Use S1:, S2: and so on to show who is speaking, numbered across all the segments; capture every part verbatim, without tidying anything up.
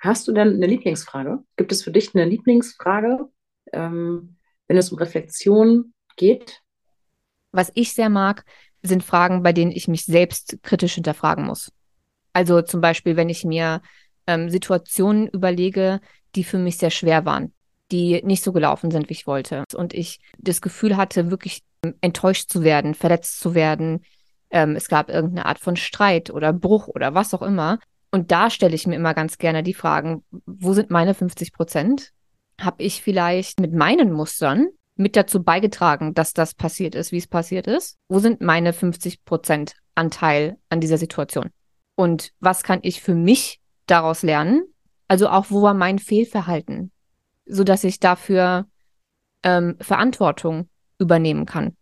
S1: Hast du denn eine Lieblingsfrage? Gibt es für dich eine Lieblingsfrage, ähm, wenn es um Reflexion geht?
S2: Was ich sehr mag, sind Fragen, bei denen ich mich selbst kritisch hinterfragen muss. Also zum Beispiel, wenn ich mir ähm, Situationen überlege, die für mich sehr schwer waren, die nicht so gelaufen sind, wie ich wollte. Und ich das Gefühl hatte, wirklich ähm, enttäuscht zu werden, verletzt zu werden. Ähm, es gab irgendeine Art von Streit oder Bruch oder was auch immer. Und da stelle ich mir immer ganz gerne die Fragen, wo sind meine fünfzig Prozent? Habe ich vielleicht mit meinen Mustern mit dazu beigetragen, dass das passiert ist, wie es passiert ist? Wo sind meine fünfzig Prozent Anteil an dieser Situation? Und was kann ich für mich daraus lernen? Also auch, wo war mein Fehlverhalten, sodass ich dafür ähm, Verantwortung übernehmen kann.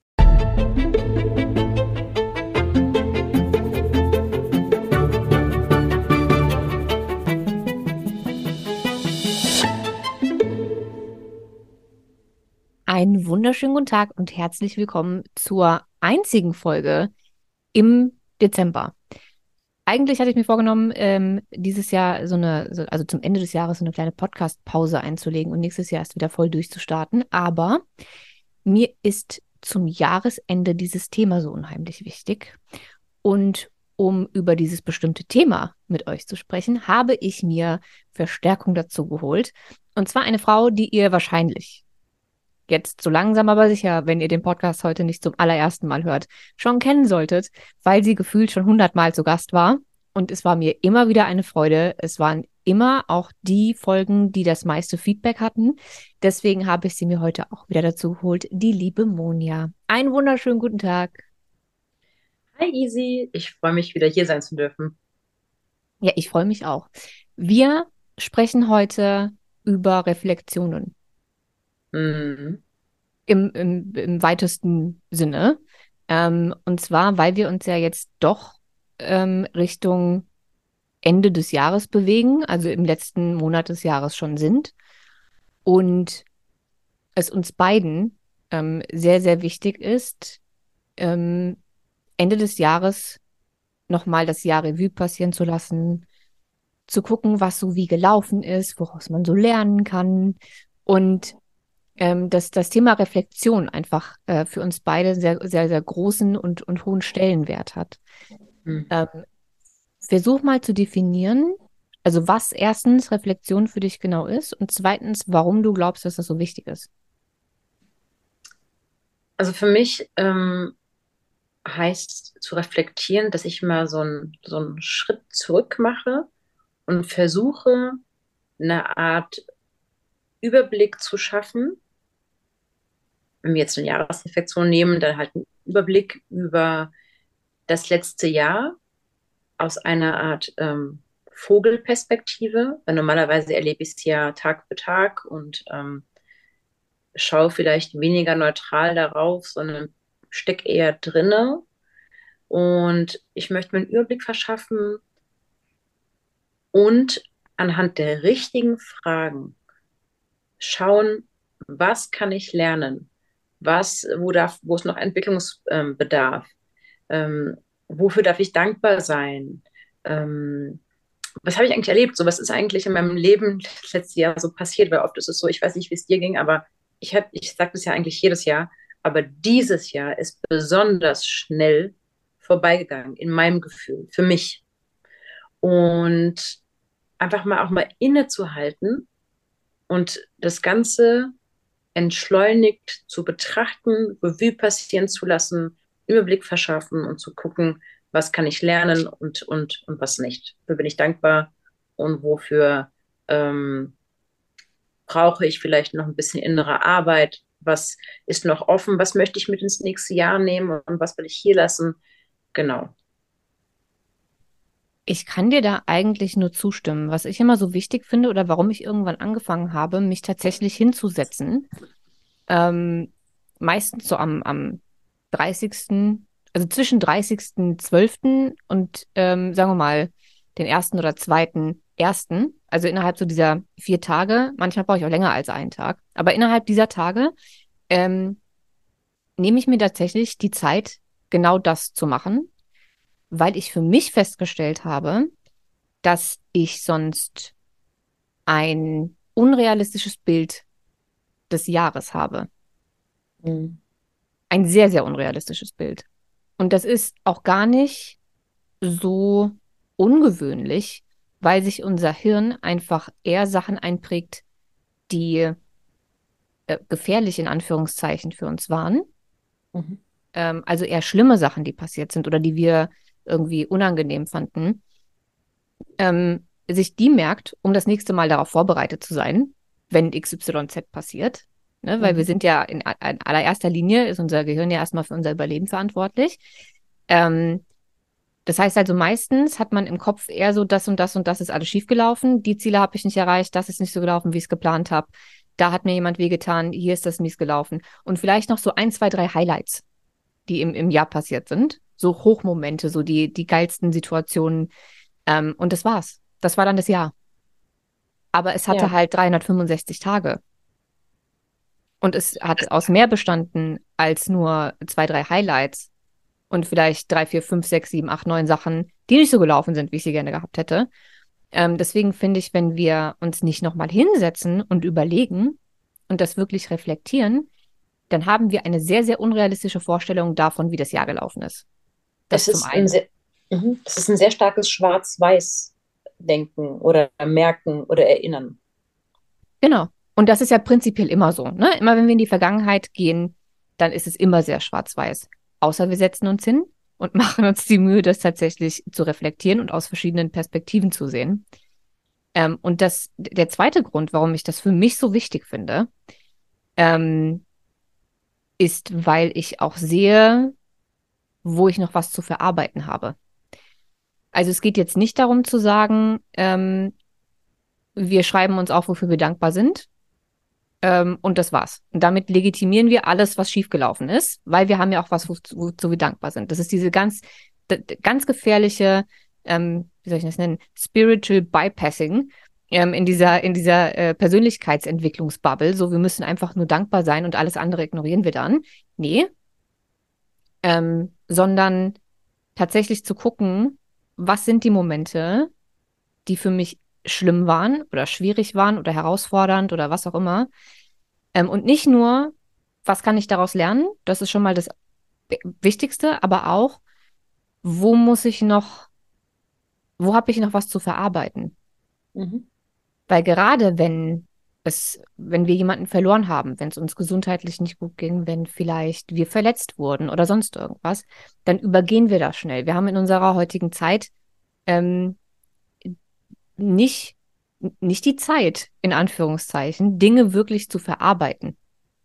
S2: Einen wunderschönen guten Tag und herzlich willkommen zur einzigen Folge im Dezember. Eigentlich hatte ich mir vorgenommen, ähm, dieses Jahr so eine, so, also zum Ende des Jahres so eine kleine Podcast-Pause einzulegen und nächstes Jahr erst wieder voll durchzustarten. Aber mir ist zum Jahresende dieses Thema so unheimlich wichtig. Und um über dieses bestimmte Thema mit euch zu sprechen, habe ich mir Verstärkung dazu geholt. Und zwar eine Frau, die ihr wahrscheinlich jetzt so langsam aber sicher, wenn ihr den Podcast heute nicht zum allerersten Mal hört, schon kennen solltet, weil sie gefühlt schon hundertmal zu Gast war. Und es war mir immer wieder eine Freude. Es waren immer auch die Folgen, die das meiste Feedback hatten. Deswegen habe ich sie mir heute auch wieder dazu geholt, die liebe Monja. Einen wunderschönen guten Tag.
S1: Hi Easy, ich freue mich wieder hier sein zu dürfen.
S2: Ja, ich freue mich auch. Wir sprechen heute über Reflexionen
S1: Mhm.
S2: im, im, im weitesten Sinne. Ähm, und zwar, weil wir uns ja jetzt doch ähm, Richtung Ende des Jahres bewegen, also im letzten Monat des Jahres schon sind. Und es uns beiden ähm, sehr, sehr wichtig ist, ähm, Ende des Jahres nochmal das Jahr Revue passieren zu lassen, zu gucken, was so wie gelaufen ist, woraus man so lernen kann. Und ähm, dass das Thema Reflexion einfach äh, für uns beide sehr, sehr, sehr großen und, und hohen Stellenwert hat.
S1: Mhm.
S2: Ähm, Versuch mal zu definieren, also was erstens Reflexion für dich genau ist und zweitens, warum du glaubst, dass das so wichtig ist.
S1: Also für mich ähm, heißt zu reflektieren, dass ich mal so einen so einen Schritt zurück mache und versuche, eine Art Überblick zu schaffen. Wenn wir jetzt eine Jahresreflexion nehmen, dann halt einen Überblick über das letzte Jahr aus einer Art ähm, Vogelperspektive, weil normalerweise erlebe ich es ja Tag für Tag und ähm, schaue vielleicht weniger neutral darauf, sondern stecke eher drinne. Und ich möchte mir einen Überblick verschaffen und anhand der richtigen Fragen schauen, was kann ich lernen? Was, wo darf, wo ist noch Entwicklungsbedarf? Ähm, wofür darf ich dankbar sein? Ähm, was habe ich eigentlich erlebt? So, was ist eigentlich in meinem Leben das letzte Jahr so passiert? Weil oft ist es so, ich weiß nicht, wie es dir ging, aber ich habe, ich sage das ja eigentlich jedes Jahr, aber dieses Jahr ist besonders schnell vorbeigegangen in meinem Gefühl, für mich. Und einfach mal auch mal innezuhalten und das Ganze entschleunigt zu betrachten, Revue passieren zu lassen, Überblick verschaffen und zu gucken, was kann ich lernen und, und, und was nicht. Wofür bin ich dankbar und wofür ähm, brauche ich vielleicht noch ein bisschen innere Arbeit? Was ist noch offen? Was möchte ich mit ins nächste Jahr nehmen und was will ich hier lassen? Genau.
S2: Ich kann dir da eigentlich nur zustimmen. Was ich immer so wichtig finde oder warum ich irgendwann angefangen habe, mich tatsächlich hinzusetzen, ähm, meistens so am, am dreißigsten., also zwischen dreißigsten zwölften und ähm, sagen wir mal den ersten oder zweiten ersten., also innerhalb so dieser vier Tage, manchmal brauche ich auch länger als einen Tag, aber innerhalb dieser Tage ähm, nehme ich mir tatsächlich die Zeit, genau das zu machen, weil ich für mich festgestellt habe, dass ich sonst ein unrealistisches Bild des Jahres habe.
S1: Mhm.
S2: Ein sehr, sehr unrealistisches Bild. Und das ist auch gar nicht so ungewöhnlich, weil sich unser Hirn einfach eher Sachen einprägt, die äh, gefährlich in Anführungszeichen für uns waren.
S1: Mhm.
S2: Ähm, also eher schlimme Sachen, die passiert sind oder die wir irgendwie unangenehm fanden, ähm, sich die merkt, um das nächste Mal darauf vorbereitet zu sein, wenn X Y Z passiert. Ne? Weil wir
S1: Mhm.
S2: sind ja in, in allererster Linie, ist unser Gehirn ja erstmal für unser Überleben verantwortlich. Ähm, Das heißt also, meistens hat man im Kopf eher so, das und das und das ist alles schiefgelaufen. Die Ziele habe ich nicht erreicht, das ist nicht so gelaufen, wie ich es geplant habe. Da hat mir jemand wehgetan, hier ist das mies gelaufen. Und vielleicht noch so ein, zwei, drei Highlights, die im, im Jahr passiert sind. So Hochmomente, so die, die geilsten Situationen. Ähm, und das war's. Das war dann das Jahr. Aber es hatte
S1: Ja,
S2: halt dreihundertfünfundsechzig Tage. Und es hat aus mehr bestanden als nur zwei, drei Highlights und vielleicht drei, vier, fünf, sechs, sieben, acht, neun Sachen, die nicht so gelaufen sind, wie ich sie gerne gehabt hätte. Ähm, deswegen finde ich, wenn wir uns nicht nochmal hinsetzen und überlegen und das wirklich reflektieren, dann haben wir eine sehr, sehr unrealistische Vorstellung davon, wie das Jahr gelaufen ist.
S1: es
S2: Das zum
S1: ist ein
S2: einen.
S1: sehr, mhm. Es ist ein sehr starkes Schwarz-Weiß-Denken oder Merken oder Erinnern.
S2: Genau. Und das ist ja prinzipiell immer so. Ne? Immer wenn wir in die Vergangenheit gehen, dann ist es immer sehr schwarz-weiß. Außer wir setzen uns hin und machen uns die Mühe, das tatsächlich zu reflektieren und aus verschiedenen Perspektiven zu sehen. Ähm, und das, der zweite Grund, warum ich das für mich so wichtig finde, ähm, ist, weil ich auch sehe, wo ich noch was zu verarbeiten habe. Also es geht jetzt nicht darum zu sagen, ähm, wir schreiben uns auf, wofür wir dankbar sind. Ähm, und das war's. Und damit legitimieren wir alles, was schiefgelaufen ist, weil wir haben ja auch was, wozu, wozu wir dankbar sind. Das ist diese ganz, ganz gefährliche, ähm, wie soll ich das nennen, Spiritual Bypassing ähm, in dieser, in dieser äh, Persönlichkeitsentwicklungsbubble. So, wir müssen einfach nur dankbar sein und alles andere ignorieren wir dann. Nee, ähm, sondern tatsächlich zu gucken, was sind die Momente, die für mich schlimm waren oder schwierig waren oder herausfordernd oder was auch immer. Ähm, und nicht nur, was kann ich daraus lernen? Das ist schon mal das Wichtigste, aber auch, wo muss ich noch, wo habe ich noch was zu verarbeiten?
S1: Mhm.
S2: Weil gerade wenn es, wenn wir jemanden verloren haben, wenn es uns gesundheitlich nicht gut ging, wenn vielleicht wir verletzt wurden oder sonst irgendwas, dann übergehen wir das schnell. Wir haben in unserer heutigen Zeit ähm, nicht, nicht die Zeit, in Anführungszeichen, Dinge wirklich zu verarbeiten.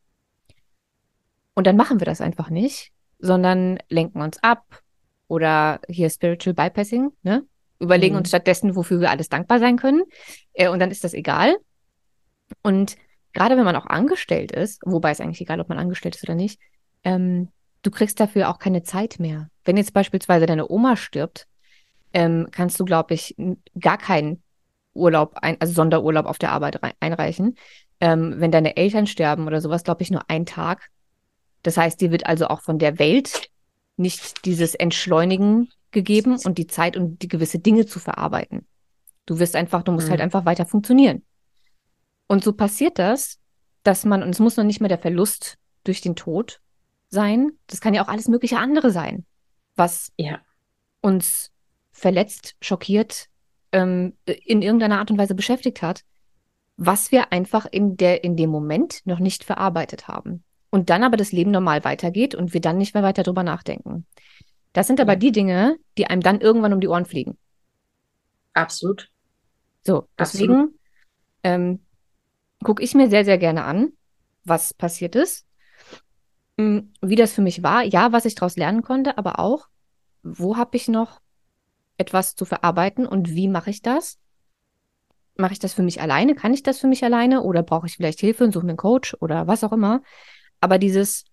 S2: Und dann machen wir das einfach nicht, sondern lenken uns ab oder hier Spiritual Bypassing, ne? Überlegen uns
S1: Mhm.
S2: stattdessen, wofür wir alles dankbar sein können. Äh, und dann ist das egal. Und gerade wenn man auch angestellt ist, wobei es eigentlich egal, ob man angestellt ist oder nicht, ähm, du kriegst dafür auch keine Zeit mehr. Wenn jetzt beispielsweise deine Oma stirbt, ähm, kannst du, glaube ich, n- gar keinen Urlaub, ein, also Sonderurlaub auf der Arbeit rei- einreichen. Ähm, wenn deine Eltern sterben oder sowas, glaube ich, nur ein Tag. Das heißt, dir wird also auch von der Welt nicht dieses Entschleunigen gegeben und die Zeit, um die gewisse Dinge zu verarbeiten. Du wirst einfach, du musst halt
S1: Mhm.
S2: einfach weiter funktionieren. Und so passiert das, dass man, und es muss noch nicht mehr der Verlust durch den Tod sein, das kann ja auch alles mögliche andere sein, was
S1: Ja.
S2: uns verletzt, schockiert, ähm, in irgendeiner Art und Weise beschäftigt hat, was wir einfach in der, in dem Moment noch nicht verarbeitet haben. Und dann aber das Leben normal weitergeht und wir dann nicht mehr weiter drüber nachdenken. Das sind aber
S1: Ja.
S2: die Dinge, die einem dann irgendwann um die Ohren fliegen.
S1: Absolut.
S2: So,
S1: Absolut.
S2: deswegen ähm, gucke ich mir sehr, sehr gerne an, was passiert ist, mh, wie das für mich war, ja, was ich daraus lernen konnte, aber auch, wo habe ich noch etwas zu verarbeiten und wie mache ich das? Mache ich das für mich alleine? Kann ich das für mich alleine? Oder brauche ich vielleicht Hilfe und suche mir einen Coach oder was auch immer? Aber dieses,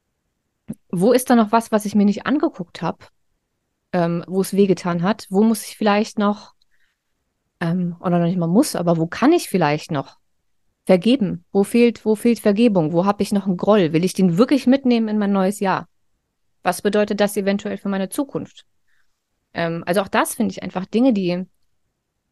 S2: wo ist da noch was, was ich mir nicht angeguckt habe, ähm, wo es wehgetan hat? Wo muss ich vielleicht noch, ähm, oder noch nicht mal muss, aber wo kann ich vielleicht noch vergeben? Wo fehlt, wo fehlt Vergebung? Wo habe ich noch einen Groll? Will ich den wirklich mitnehmen in mein neues Jahr? Was bedeutet das eventuell für meine Zukunft? Ähm, also auch das finde ich einfach Dinge, die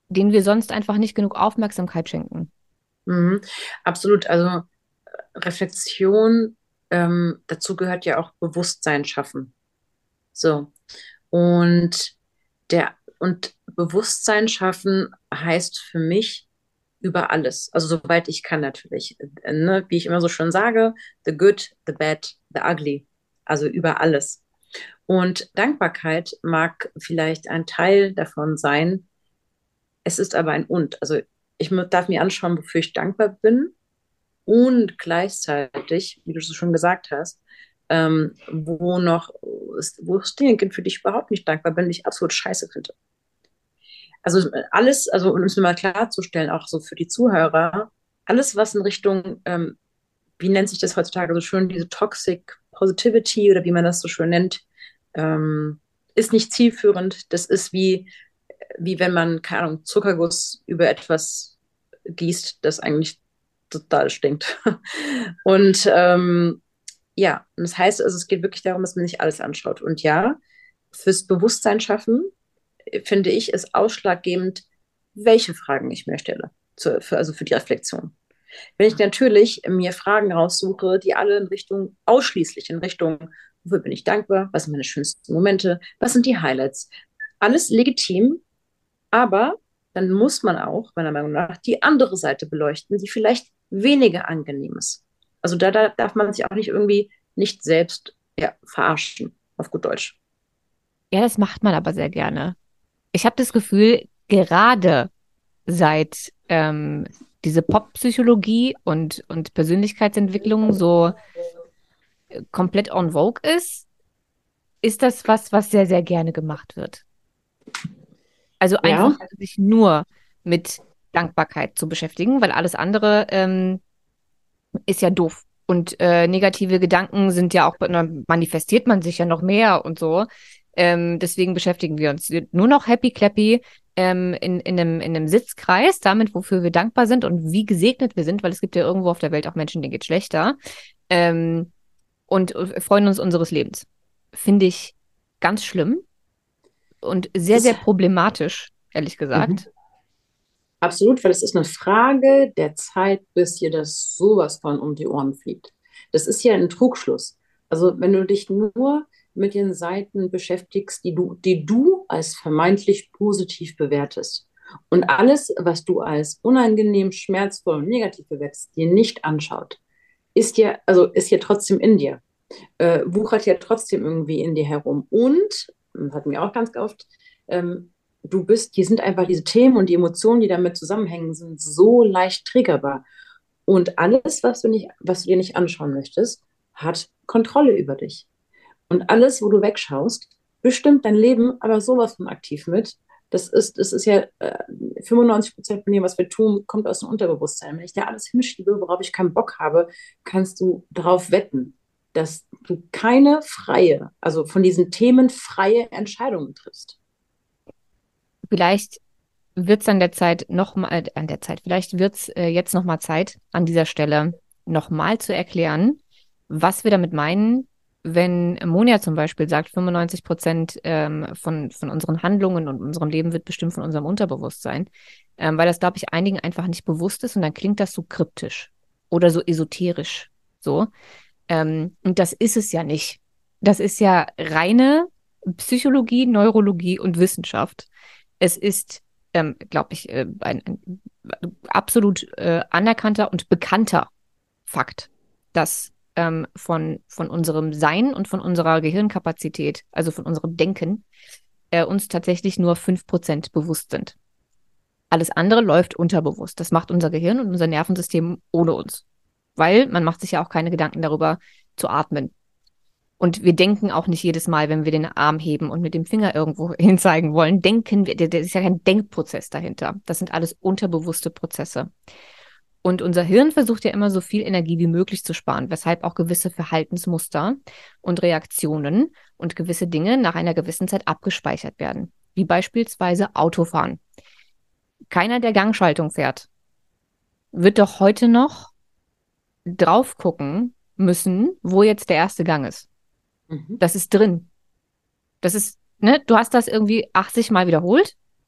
S2: denen wir sonst einfach nicht genug Aufmerksamkeit schenken.
S1: Mhm. Absolut. Also Reflexion, ähm, dazu gehört ja auch Bewusstsein schaffen. So. Und der, und Bewusstsein schaffen heißt für mich über alles. Also soweit ich kann natürlich. Äh, Ne? Wie ich immer so schön sage, the good, the bad, the ugly. Also über alles. Und Dankbarkeit mag vielleicht ein Teil davon sein. Es ist aber ein Und. Also ich darf mir anschauen, wofür ich dankbar bin und gleichzeitig, wie du es schon gesagt hast, ähm, wo noch, wo es Dinge gibt, für die ich überhaupt nicht dankbar bin, die ich absolut scheiße finde. Also alles, also um es mir mal klarzustellen, auch so für die Zuhörer, alles, was in Richtung, ähm, wie nennt sich das heutzutage so schön, diese Toxic Positivity oder wie man das so schön nennt, ähm, ist nicht zielführend. Das ist wie, wie wenn man, keine Ahnung, Zuckerguss über etwas gießt, das eigentlich total stinkt. Und ähm, ja, und das heißt, also es geht wirklich darum, dass man sich alles anschaut. Und ja, fürs Bewusstsein schaffen, finde ich, ist ausschlaggebend, welche Fragen ich mir stelle, zu, für, also für die Reflexion. Wenn ich natürlich mir Fragen raussuche, die alle in Richtung, ausschließlich in Richtung, wofür bin ich dankbar, was sind meine schönsten Momente, was sind die Highlights, alles legitim, aber dann muss man auch, meiner Meinung nach, die andere Seite beleuchten, die vielleicht weniger angenehm ist. Also da, da darf man sich auch nicht irgendwie nicht selbst ja, verarschen, auf gut Deutsch.
S2: Ja, das macht man aber sehr gerne. Ich habe das Gefühl, gerade seit ähm, diese Pop-Psychologie und, und Persönlichkeitsentwicklung so äh, komplett en vogue ist, ist das was, was sehr, sehr gerne gemacht wird. Also
S1: Ja,
S2: einfach sich nur mit Dankbarkeit zu beschäftigen, weil alles andere ähm, ist ja doof. Und äh, negative Gedanken sind ja auch, dann manifestiert man sich ja noch mehr und so. Ähm, deswegen beschäftigen wir uns nur noch happy clappy ähm, in, in, einem, in einem Sitzkreis, damit, wofür wir dankbar sind und wie gesegnet wir sind, weil es gibt ja irgendwo auf der Welt auch Menschen, denen geht schlechter. Ähm, und äh, freuen uns unseres Lebens. Finde ich ganz schlimm und sehr,
S1: das
S2: sehr
S1: ist
S2: problematisch, ehrlich
S1: mhm.
S2: gesagt.
S1: Absolut, weil es ist eine Frage der Zeit, bis dir das sowas von um die Ohren fliegt. Das ist ja ein Trugschluss. Also wenn du dich nur mit den Seiten beschäftigst, die du, die du als vermeintlich positiv bewertest und alles, was du als unangenehm, schmerzvoll und negativ bewertest, dir nicht anschaut, ist ja, also ist ja trotzdem in dir, äh, wuchert ja trotzdem irgendwie in dir herum. Und, das hatten wir auch ganz oft, ähm, du bist, hier sind einfach diese Themen und die Emotionen, die damit zusammenhängen, sind so leicht triggerbar. Und alles, was du nicht, was du dir nicht anschauen möchtest, hat Kontrolle über dich. Und alles, wo du wegschaust, bestimmt dein Leben aber sowas von aktiv mit. Das ist, das ist ja äh, fünfundneunzig Prozent von dem, was wir tun, kommt aus dem Unterbewusstsein. Wenn ich da alles hinschiebe, worauf ich keinen Bock habe, kannst du darauf wetten, dass du keine freie, also von diesen Themen freie Entscheidungen triffst.
S2: Vielleicht wird es an der Zeit noch mal, äh, an der Zeit, vielleicht wird es äh, jetzt noch mal Zeit, an dieser Stelle noch mal zu erklären, was wir damit meinen, wenn Monja zum Beispiel sagt, fünfundneunzig Prozent ähm, von, von unseren Handlungen und unserem Leben wird bestimmt von unserem Unterbewusstsein, ähm, weil das, glaube ich, einigen einfach nicht bewusst ist und dann klingt das so kryptisch oder so esoterisch, so. Ähm, und das ist es ja nicht. Das ist ja reine Psychologie, Neurologie und Wissenschaft. Es ist, ähm, glaube ich, äh, ein, ein absolut äh, anerkannter und bekannter Fakt, dass ähm, von, von unserem Sein und von unserer Gehirnkapazität, also von unserem Denken, äh, uns tatsächlich nur fünf Prozent bewusst sind. Alles andere läuft unterbewusst. Das macht unser Gehirn und unser Nervensystem ohne uns. Weil man macht sich ja auch keine Gedanken darüber zu atmen. Und wir denken auch nicht jedes Mal, wenn wir den Arm heben und mit dem Finger irgendwo hin zeigen wollen, denken wir, der ist ja kein Denkprozess dahinter. Das sind alles unterbewusste Prozesse. Und unser Hirn versucht ja immer so viel Energie wie möglich zu sparen, weshalb auch gewisse Verhaltensmuster und Reaktionen und gewisse Dinge nach einer gewissen Zeit abgespeichert werden. Wie beispielsweise Autofahren. Keiner, der Gangschaltung fährt, wird doch heute noch drauf gucken müssen, wo jetzt der erste Gang ist.
S1: Mhm.
S2: Das ist drin. Das ist, ne, du hast das irgendwie achtzig Mal wiederholt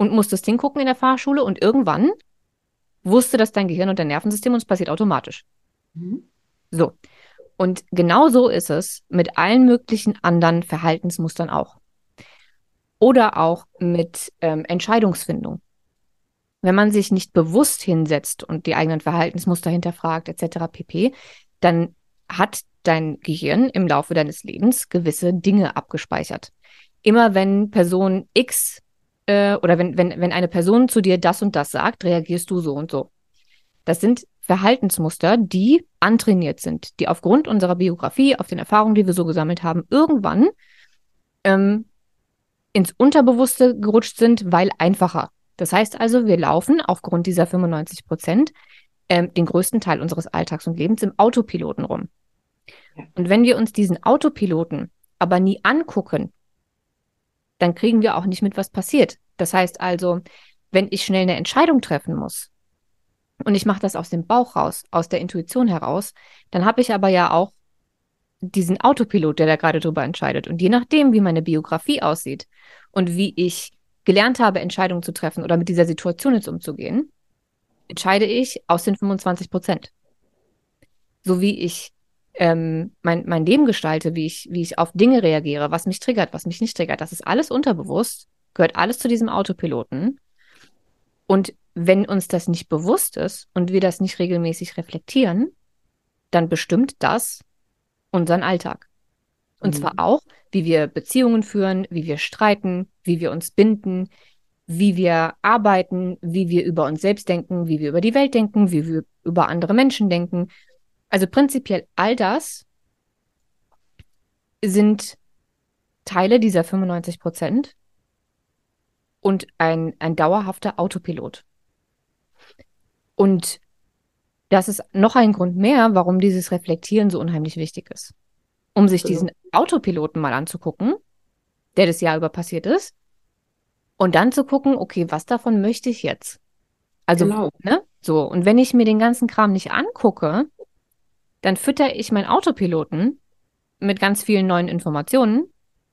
S2: und musstest hingucken in der Fahrschule und irgendwann wusste das dein Gehirn und dein Nervensystem und es passiert automatisch.
S1: Mhm.
S2: So. Und genau so ist es mit allen möglichen anderen Verhaltensmustern auch. Oder auch mit ähm, Entscheidungsfindung. Wenn man sich nicht bewusst hinsetzt und die eigenen Verhaltensmuster hinterfragt, et cetera pp., dann hat dein Gehirn im Laufe deines Lebens gewisse Dinge abgespeichert. Immer wenn Person X äh, oder wenn, wenn, wenn eine Person zu dir das und das sagt, reagierst du so und so. Das sind Verhaltensmuster, die antrainiert sind, die aufgrund unserer Biografie, auf den Erfahrungen, die wir so gesammelt haben, irgendwann ähm, ins Unterbewusste gerutscht sind, weil einfacher. Das heißt also, wir laufen aufgrund dieser fünfundneunzig Prozent ähm, den größten Teil unseres Alltags und Lebens im Autopiloten rum.
S1: Ja.
S2: Und wenn wir uns diesen Autopiloten aber nie angucken, dann kriegen wir auch nicht mit, was passiert. Das heißt also, wenn ich schnell eine Entscheidung treffen muss und ich mache das aus dem Bauch raus, aus der Intuition heraus, dann habe ich aber ja auch diesen Autopilot, der da gerade drüber entscheidet. Und je nachdem, wie meine Biografie aussieht und wie ich gelernt habe, Entscheidungen zu treffen oder mit dieser Situation jetzt umzugehen, entscheide ich aus den fünfundzwanzig Prozent. So wie ich ähm, mein, mein Leben gestalte, wie ich, wie ich auf Dinge reagiere, was mich triggert, was mich nicht triggert, das ist alles unterbewusst, gehört alles zu diesem Autopiloten. Und wenn uns das nicht bewusst ist und wir das nicht regelmäßig reflektieren, dann bestimmt das unseren Alltag. Und zwar
S1: Mhm.
S2: auch, wie wir Beziehungen führen, wie wir streiten, wie wir uns binden, wie wir arbeiten, wie wir über uns selbst denken, wie wir über die Welt denken, wie wir über andere Menschen denken. Also prinzipiell all das sind Teile dieser fünfundneunzig Prozent und ein, ein dauerhafter Autopilot. Und das ist noch ein Grund mehr, warum dieses Reflektieren so unheimlich wichtig ist. Um sich
S1: Absolut.
S2: diesen Autopiloten mal anzugucken, der das Jahr über passiert ist, und dann zu gucken, okay, was davon möchte ich jetzt? Also,
S1: Genau.
S2: ne? So, und wenn ich mir den ganzen Kram nicht angucke, dann fütter ich meinen Autopiloten mit ganz vielen neuen Informationen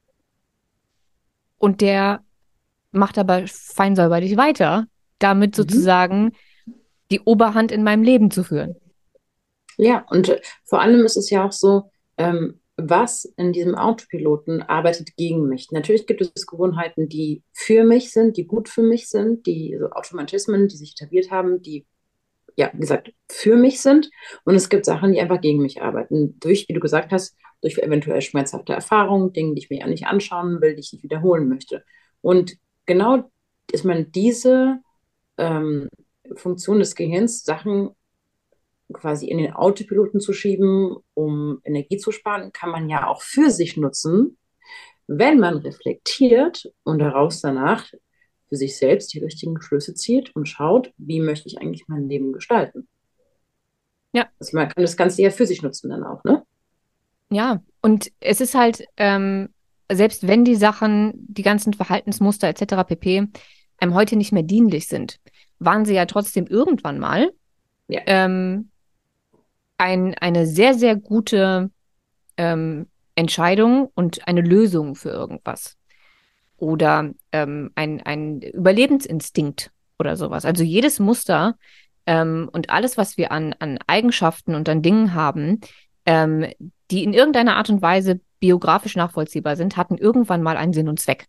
S2: und der macht aber fein säuberlich weiter, damit
S1: Mhm.
S2: sozusagen die Oberhand in meinem Leben zu führen.
S1: Ja, und äh, vor allem ist es ja auch so, ähm, was in diesem Autopiloten arbeitet gegen mich. Natürlich gibt es Gewohnheiten, die für mich sind, die gut für mich sind, die so Automatismen, die sich etabliert haben, die, ja, wie gesagt, für mich sind. Und es gibt Sachen, die einfach gegen mich arbeiten. Durch, wie du gesagt hast, durch eventuell schmerzhafte Erfahrungen, Dinge, die ich mir ja nicht anschauen will, die ich nicht wiederholen möchte. Und genau ist man diese ähm, Funktion des Gehirns, Sachen quasi in den Autopiloten zu schieben, um Energie zu sparen, kann man ja auch für sich nutzen, wenn man reflektiert und daraus danach für sich selbst die richtigen Schlüsse zieht und schaut, wie möchte ich eigentlich mein Leben gestalten.
S2: Ja,
S1: Also man kann das Ganze ja für sich nutzen dann auch, ne?
S2: ja. Und es ist halt, ähm, selbst wenn die Sachen, die ganzen Verhaltensmuster et cetera pp. Einem heute nicht mehr dienlich sind, waren sie ja trotzdem irgendwann mal
S1: Ja.
S2: ähm, ein, eine sehr, sehr gute ähm, Entscheidung und eine Lösung für irgendwas. Oder ähm, ein, ein Überlebensinstinkt oder sowas. Also jedes Muster ähm, und alles, was wir an, an Eigenschaften und an Dingen haben, ähm, die in irgendeiner Art und Weise biografisch nachvollziehbar sind, hatten irgendwann mal einen Sinn und Zweck.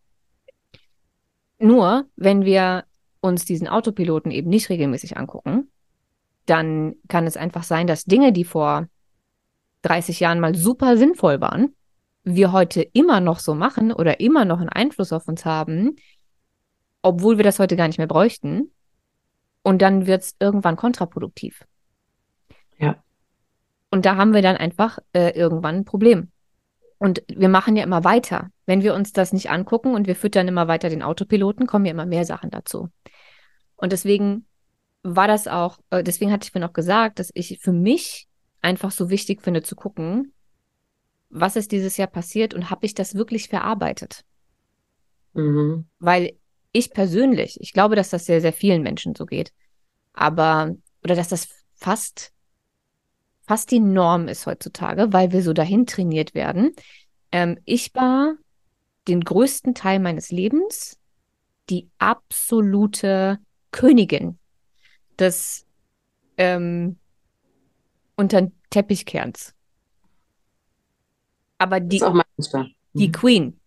S2: Nur, wenn wir uns diesen Autopiloten eben nicht regelmäßig angucken, dann kann es einfach sein, dass Dinge, die vor dreißig Jahren mal super sinnvoll waren, wir heute immer noch so machen oder immer noch einen Einfluss auf uns haben, obwohl wir das heute gar nicht mehr bräuchten. Und dann wird es irgendwann kontraproduktiv.
S1: Ja.
S2: Und da haben wir dann einfach äh, irgendwann ein Problem. Und wir machen ja immer weiter. Wenn wir uns das nicht angucken und wir füttern immer weiter den Autopiloten, kommen ja immer mehr Sachen dazu. Und deswegen war das auch, äh, deswegen hatte ich mir noch gesagt, dass ich für mich einfach so wichtig finde zu gucken, was ist dieses Jahr passiert und habe ich das wirklich verarbeitet?
S1: Mhm.
S2: Weil ich persönlich, ich glaube, dass das sehr, sehr vielen Menschen so geht, aber, oder dass das fast, fast die Norm ist heutzutage, weil wir so dahin trainiert werden. Ähm, ich war den größten Teil meines Lebens die absolute Königin des ähm, unter den Teppichkerns. Aber
S1: Das ist
S2: die,
S1: auch mein Muster.
S2: die
S1: Mhm.
S2: Queen.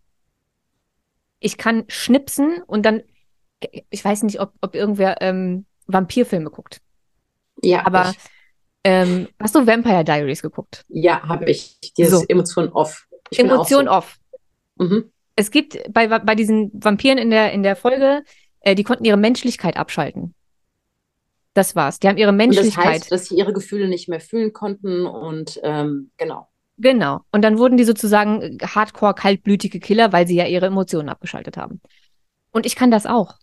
S2: Ich kann schnipsen und dann, ich weiß nicht, ob, ob irgendwer ähm, Vampirfilme guckt.
S1: Ja,
S2: Aber
S1: ich.
S2: ähm, hast du Vampire Diaries geguckt?
S1: Ja, habe ich. Dieses
S2: So,
S1: Emotion off. Ich bin auch
S2: Emotion
S1: so.
S2: off.
S1: Mhm.
S2: Es gibt bei, bei diesen Vampiren in der, in der Folge, äh, die konnten ihre Menschlichkeit abschalten. Das war's. Die haben ihre
S1: Und das heißt,
S2: Menschlichkeit.
S1: dass sie ihre Gefühle nicht mehr fühlen konnten und ähm, genau.
S2: Genau. Und dann wurden die sozusagen äh, hardcore kaltblütige Killer, weil sie ja ihre Emotionen abgeschaltet haben. Und ich kann das auch.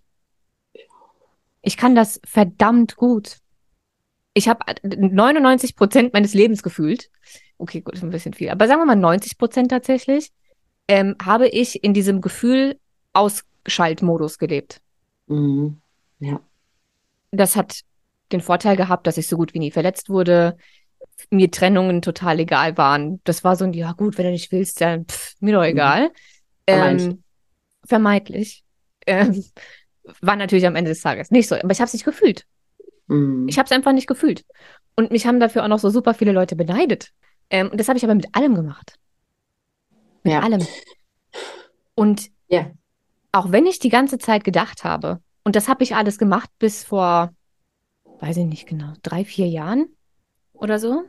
S2: Ich kann das verdammt gut. Ich habe neunundneunzig Prozent meines Lebens gefühlt. Okay, gut, ist ein bisschen viel. Aber sagen wir mal neunzig Prozent tatsächlich, ähm, habe ich in diesem Gefühl-Ausschaltmodus gelebt.
S1: Mhm. Ja,
S2: Das hat den Vorteil gehabt, dass ich so gut wie nie verletzt wurde, mir Trennungen total egal waren. Das war so ein, ja gut, wenn du nicht willst, dann pff, mir doch
S1: mhm.
S2: egal.
S1: Vermeintlich.
S2: Ähm, vermeintlich. Ähm, war natürlich am Ende des Tages nicht so, aber ich habe es nicht gefühlt. Ich
S1: Mhm.
S2: habe es einfach nicht gefühlt. Und mich haben dafür auch noch so super viele Leute beneidet. Ähm, und das habe ich aber mit allem gemacht. Mit
S1: Ja,
S2: allem. Und
S1: ja.
S2: auch wenn ich die ganze Zeit gedacht habe, und das habe ich alles gemacht bis vor, weiß ich nicht genau, drei, vier Jahren oder so,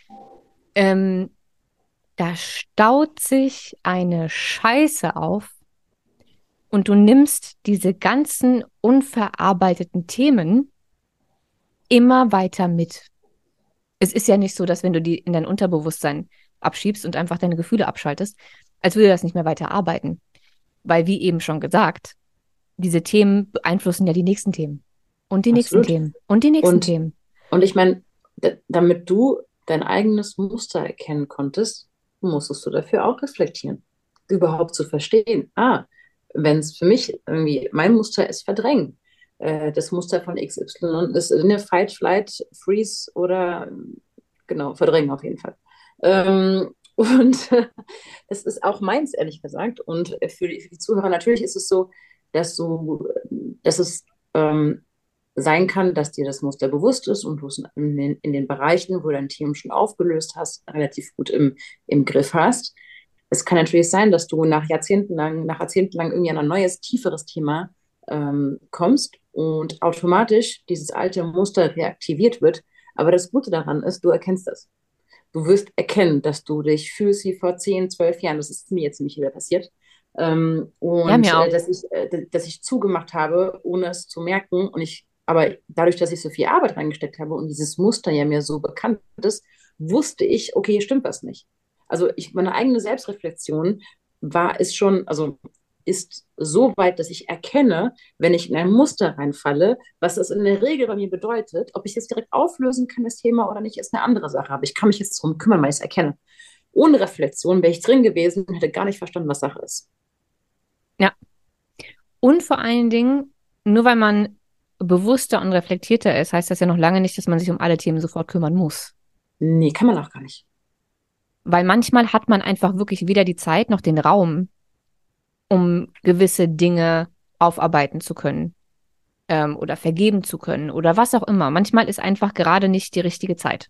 S2: ähm, da staut sich eine Scheiße auf und du nimmst diese ganzen unverarbeiteten Themen immer weiter mit. Es ist ja nicht so, dass wenn du die in dein Unterbewusstsein abschiebst und einfach deine Gefühle abschaltest, als würde das nicht mehr weiter arbeiten. Weil, wie eben schon gesagt, diese Themen beeinflussen ja die nächsten Themen. Und die nächsten
S1: Absolut.
S2: Themen. Und die nächsten
S1: Und,
S2: Themen.
S1: und ich meine, d- damit du dein eigenes Muster erkennen konntest, musstest du dafür auch reflektieren. Überhaupt zu verstehen. Ah, wenn es für mich irgendwie, mein Muster ist verdrängen. Äh, das Muster von X Y ist eine Fight, Flight, Freeze oder genau, verdrängen auf jeden Fall. Ähm, und das ist auch meins, ehrlich gesagt. Und für die, für die Zuhörer natürlich ist es so, dass du, dass es ähm, sein kann, dass dir das Muster bewusst ist und du es in den, in den Bereichen, wo du dein Team schon aufgelöst hast, relativ gut im, im Griff hast. Es kann natürlich sein, dass du nach Jahrzehnten lang, nach Jahrzehnten lang irgendwie an ein neues, tieferes Thema ähm, kommst und automatisch dieses alte Muster reaktiviert wird. Aber das Gute daran ist, du erkennst das. Du wirst erkennen, dass du dich fühlst wie vor zehn, zwölf Jahren. Das ist mir jetzt nämlich wieder passiert. Ähm,
S2: Ja,
S1: und
S2: mir
S1: äh,
S2: auch.
S1: dass, ich, äh, dass ich zugemacht habe, ohne es zu merken. Und ich, aber dadurch, dass ich so viel Arbeit reingesteckt habe und dieses Muster ja mir so bekannt ist, wusste ich, okay, hier stimmt was nicht. Also ich, meine eigene Selbstreflexion war, ist schon, also ist so weit, dass ich erkenne, wenn ich in ein Muster reinfalle, was das in der Regel bei mir bedeutet. Ob ich es direkt auflösen kann, das Thema oder nicht, ist eine andere Sache. Aber ich kann mich jetzt darum kümmern, weil ich es erkenne. Ohne Reflexion wäre ich drin gewesen und hätte gar nicht verstanden, was Sache ist.
S2: Ja. Und vor allen Dingen, nur weil man bewusster und reflektierter ist, heißt das ja noch lange nicht, dass man sich um alle Themen sofort kümmern muss.
S1: Nee, kann man auch gar nicht.
S2: Weil manchmal hat man einfach wirklich weder die Zeit noch den Raum, um gewisse Dinge aufarbeiten zu können, ähm, oder vergeben zu können oder was auch immer. Manchmal ist einfach gerade nicht die richtige Zeit.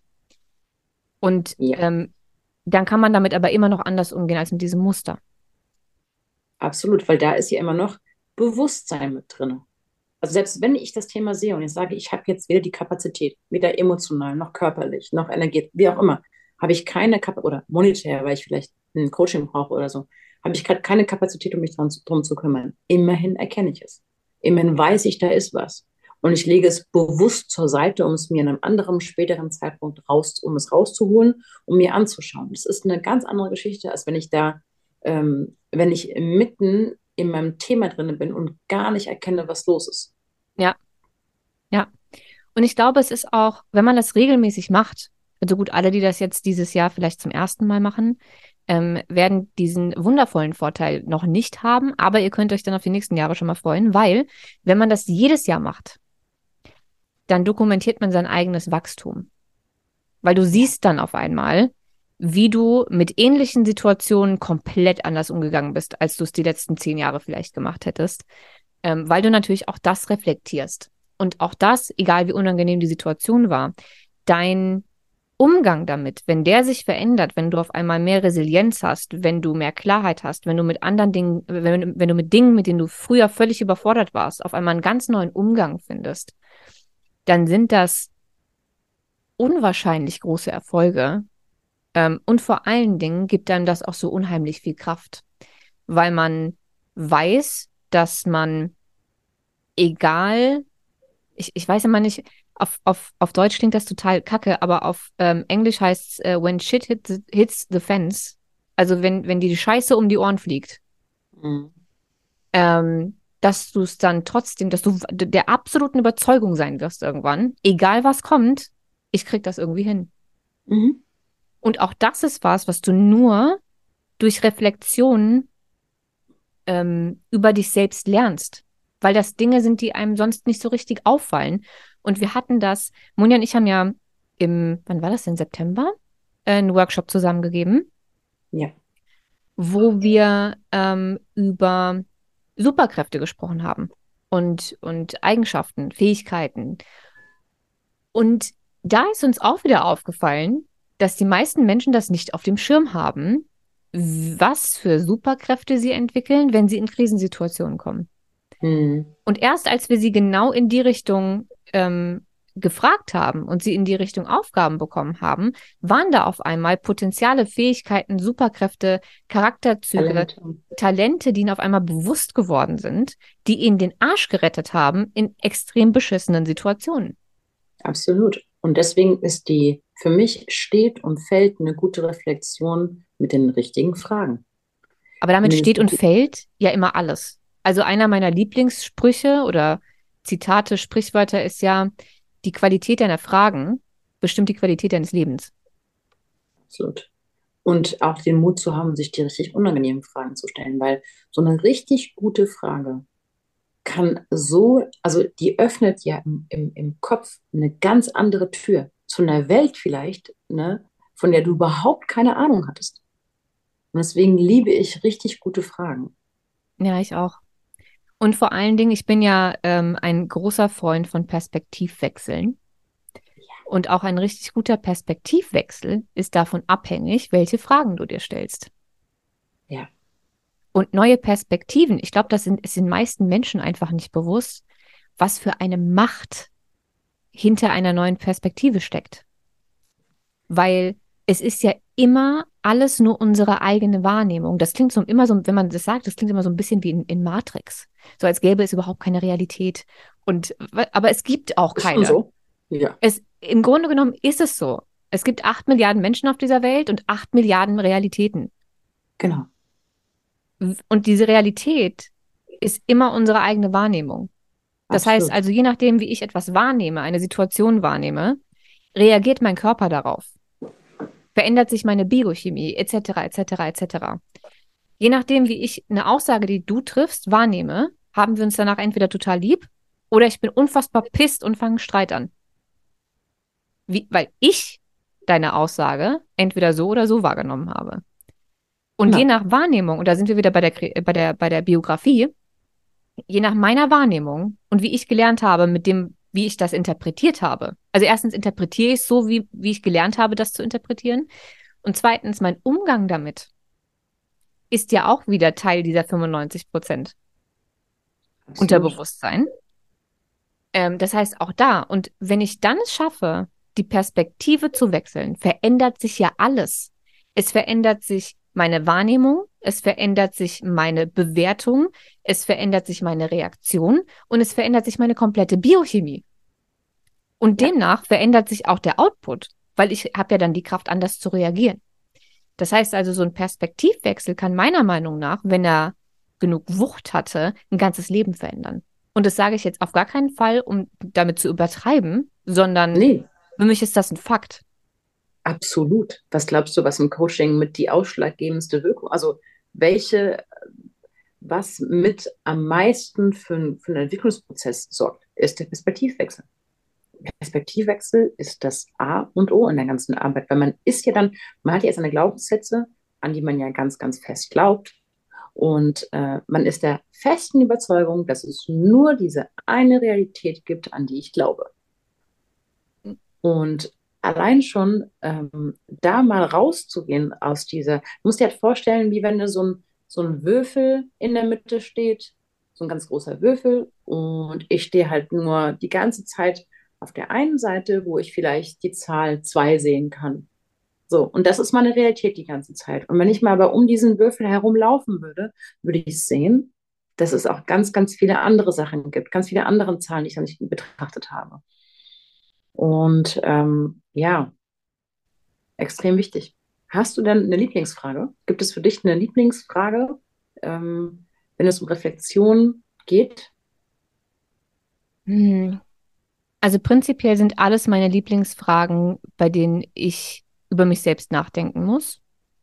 S2: Und
S1: Ja,
S2: ähm, dann kann man damit aber immer noch anders umgehen als mit diesem Muster.
S1: absolut, weil da ist ja immer noch Bewusstsein mit drin. Also selbst wenn ich das Thema sehe und ich sage, ich habe jetzt weder die Kapazität, weder emotional noch körperlich noch energetisch, wie auch immer, habe ich keine Kapazität, oder monetär, weil ich vielleicht ein Coaching brauche oder so, habe ich gerade keine Kapazität, um mich dran, drum zu kümmern. Immerhin erkenne ich es. Immerhin weiß ich, da ist was. Und ich lege es bewusst zur Seite, um es mir in einem anderen, späteren Zeitpunkt raus, um es rauszuholen, um mir anzuschauen. Das ist eine ganz andere Geschichte, als wenn ich da, ähm, wenn ich mitten in meinem Thema drin bin und gar nicht erkenne, was los ist.
S2: Ja, ja. Und ich glaube, es ist auch, wenn man das regelmäßig macht, also gut, alle, die das jetzt dieses Jahr vielleicht zum ersten Mal machen, ähm, werden diesen wundervollen Vorteil noch nicht haben, aber ihr könnt euch dann auf die nächsten Jahre schon mal freuen, weil wenn man das jedes Jahr macht, dann dokumentiert man sein eigenes Wachstum. Weil du
S1: Ja,
S2: siehst dann auf einmal, wie du mit ähnlichen Situationen komplett anders umgegangen bist, als du es die letzten zehn Jahre vielleicht gemacht hättest. ähm, weil du natürlich auch das reflektierst. Und auch das, egal wie unangenehm die Situation war, dein Umgang damit, wenn der sich verändert, wenn du auf einmal mehr Resilienz hast, wenn du mehr Klarheit hast, wenn du mit anderen Dingen, wenn, wenn du mit Dingen, mit denen du früher völlig überfordert warst, auf einmal einen ganz neuen Umgang findest, dann sind das unwahrscheinlich große Erfolge. Ähm, und vor allen Dingen gibt einem das auch so unheimlich viel Kraft, weil man weiß, dass man, egal, ich, ich weiß immer nicht, auf, auf, auf Deutsch klingt das total kacke, aber auf ähm, Englisch heißt es, uh, when shit hit the, hits the fence, also wenn, wenn die Scheiße um die Ohren fliegt,
S1: Mhm.
S2: ähm, dass du es dann trotzdem, dass du der absoluten Überzeugung sein wirst irgendwann, egal was kommt, ich krieg das irgendwie hin.
S1: Mhm.
S2: Und auch das ist was, was du nur durch Reflexion ähm, über dich selbst lernst, weil das Dinge sind, die einem sonst nicht so richtig auffallen. Und wir hatten das, Monja und ich haben ja im, wann war das denn, September, äh, einen Workshop zusammengegeben,
S1: Ja.
S2: wo wir ähm, über Superkräfte gesprochen haben und, und Eigenschaften, Fähigkeiten. Und da ist uns auch wieder aufgefallen, dass die meisten Menschen das nicht auf dem Schirm haben, was für Superkräfte sie entwickeln, wenn sie in Krisensituationen kommen.
S1: Mhm.
S2: Und erst als wir sie genau in die Richtung ähm, gefragt haben und sie in die Richtung Aufgaben bekommen haben, waren da auf einmal Potenziale, Fähigkeiten, Superkräfte, Charakterzüge,
S1: Talente.
S2: Talente, die ihnen auf einmal bewusst geworden sind, die ihnen den Arsch gerettet haben in extrem beschissenen Situationen.
S1: Absolut. Und deswegen ist die, für mich steht und fällt eine gute Reflexion mit den richtigen Fragen.
S2: Aber
S1: Wenn
S2: damit
S1: du
S2: steht
S1: nicht
S2: und
S1: richtig,
S2: fällt ja immer alles. Also einer meiner Lieblingssprüche oder Zitate, Sprichwörter ist ja, die Qualität deiner Fragen bestimmt die Qualität deines Lebens.
S1: absolut. Und auch den Mut zu haben, sich die richtig unangenehmen Fragen zu stellen, weil so eine richtig gute Frage kann so, also die öffnet ja im, im, im Kopf eine ganz andere Tür zu einer Welt vielleicht, ne, von der du überhaupt keine Ahnung hattest. Und deswegen liebe ich richtig gute Fragen.
S2: Ja, ich auch. Und vor allen Dingen, ich bin ja ähm, ein großer Freund von Perspektivwechseln. Und auch ein richtig guter Perspektivwechsel ist davon abhängig, welche Fragen du dir stellst.
S1: Ja,
S2: Und neue Perspektiven, ich glaube, das sind, ist den meisten Menschen einfach nicht bewusst, was für eine Macht hinter einer neuen Perspektive steckt. Weil es ist ja immer alles nur unsere eigene Wahrnehmung. Das klingt so immer so, wenn man das sagt, das klingt immer so ein bisschen wie in, in Matrix. So als gäbe es überhaupt keine Realität. Und, aber es gibt auch
S1: ist schon
S2: keine.
S1: so. Ja,
S2: Es, im Grunde genommen ist es so. Es gibt acht Milliarden Menschen auf dieser Welt und acht Milliarden Realitäten.
S1: genau.
S2: Und diese Realität ist immer unsere eigene Wahrnehmung. Das heißt
S1: Absolut.
S2: also, je nachdem, wie ich etwas wahrnehme, eine Situation wahrnehme, reagiert mein Körper darauf. Verändert sich meine Biochemie, et cetera, et cetera, et cetera. Je nachdem, wie ich eine Aussage, die du triffst, wahrnehme, haben wir uns danach entweder total lieb oder ich bin unfassbar pisst und fange Streit an. Wie, weil ich deine Aussage entweder so oder so wahrgenommen habe. Und je
S1: Genau.
S2: nach Wahrnehmung, und da sind wir wieder bei der, bei der, bei der Biografie, je nach meiner Wahrnehmung und wie ich gelernt habe, mit dem, wie ich das interpretiert habe. Also erstens interpretiere ich es so, wie, wie ich gelernt habe, das zu interpretieren. Und zweitens, mein Umgang damit ist ja auch wieder Teil dieser fünfundneunzig Prozent
S1: Absolut.
S2: Unterbewusstsein. Ähm, das heißt auch da. Und wenn ich dann es schaffe, die Perspektive zu wechseln, verändert sich ja alles. Es verändert sich meine Wahrnehmung, es verändert sich meine Bewertung, es verändert sich meine Reaktion und es verändert sich meine komplette Biochemie. Und
S1: Ja,
S2: demnach verändert sich auch der Output, weil ich habe ja dann die Kraft, anders zu reagieren. Das heißt also, so ein Perspektivwechsel kann meiner Meinung nach, wenn er genug Wucht hatte, ein ganzes Leben verändern. Und das sage ich jetzt auf gar keinen Fall, um damit zu übertreiben, sondern
S1: nee,
S2: für mich ist das ein Fakt.
S1: absolut. Was glaubst du, was im Coaching mit die ausschlaggebendste Wirkung, also welche, was mit am meisten für, für einen Entwicklungsprozess sorgt, ist der Perspektivwechsel. Perspektivwechsel ist das A und O in der ganzen Arbeit, weil man ist ja dann, man hat ja seine Glaubenssätze, an die man ja ganz, ganz fest glaubt. Und äh, man ist der festen Überzeugung, dass es nur diese eine Realität gibt, an die ich glaube. Und allein schon ähm, da mal rauszugehen aus dieser, du musst dir halt vorstellen, wie wenn da so ein, so ein Würfel in der Mitte steht, so ein ganz großer Würfel, und ich stehe halt nur die ganze Zeit auf der einen Seite, wo ich vielleicht die Zahl zwei sehen kann. So, und das ist meine Realität die ganze Zeit. Und wenn ich mal aber um diesen Würfel herum laufen würde, würde ich sehen, dass es auch ganz, ganz viele andere Sachen gibt, ganz viele andere Zahlen, die ich noch nicht betrachtet habe. Und ähm, ja, extrem wichtig. Hast du denn eine Lieblingsfrage? Gibt es für dich eine Lieblingsfrage, ähm, wenn es um Reflexion geht?
S2: Hm. Also prinzipiell sind alles meine Lieblingsfragen, bei denen ich über mich selbst nachdenken muss.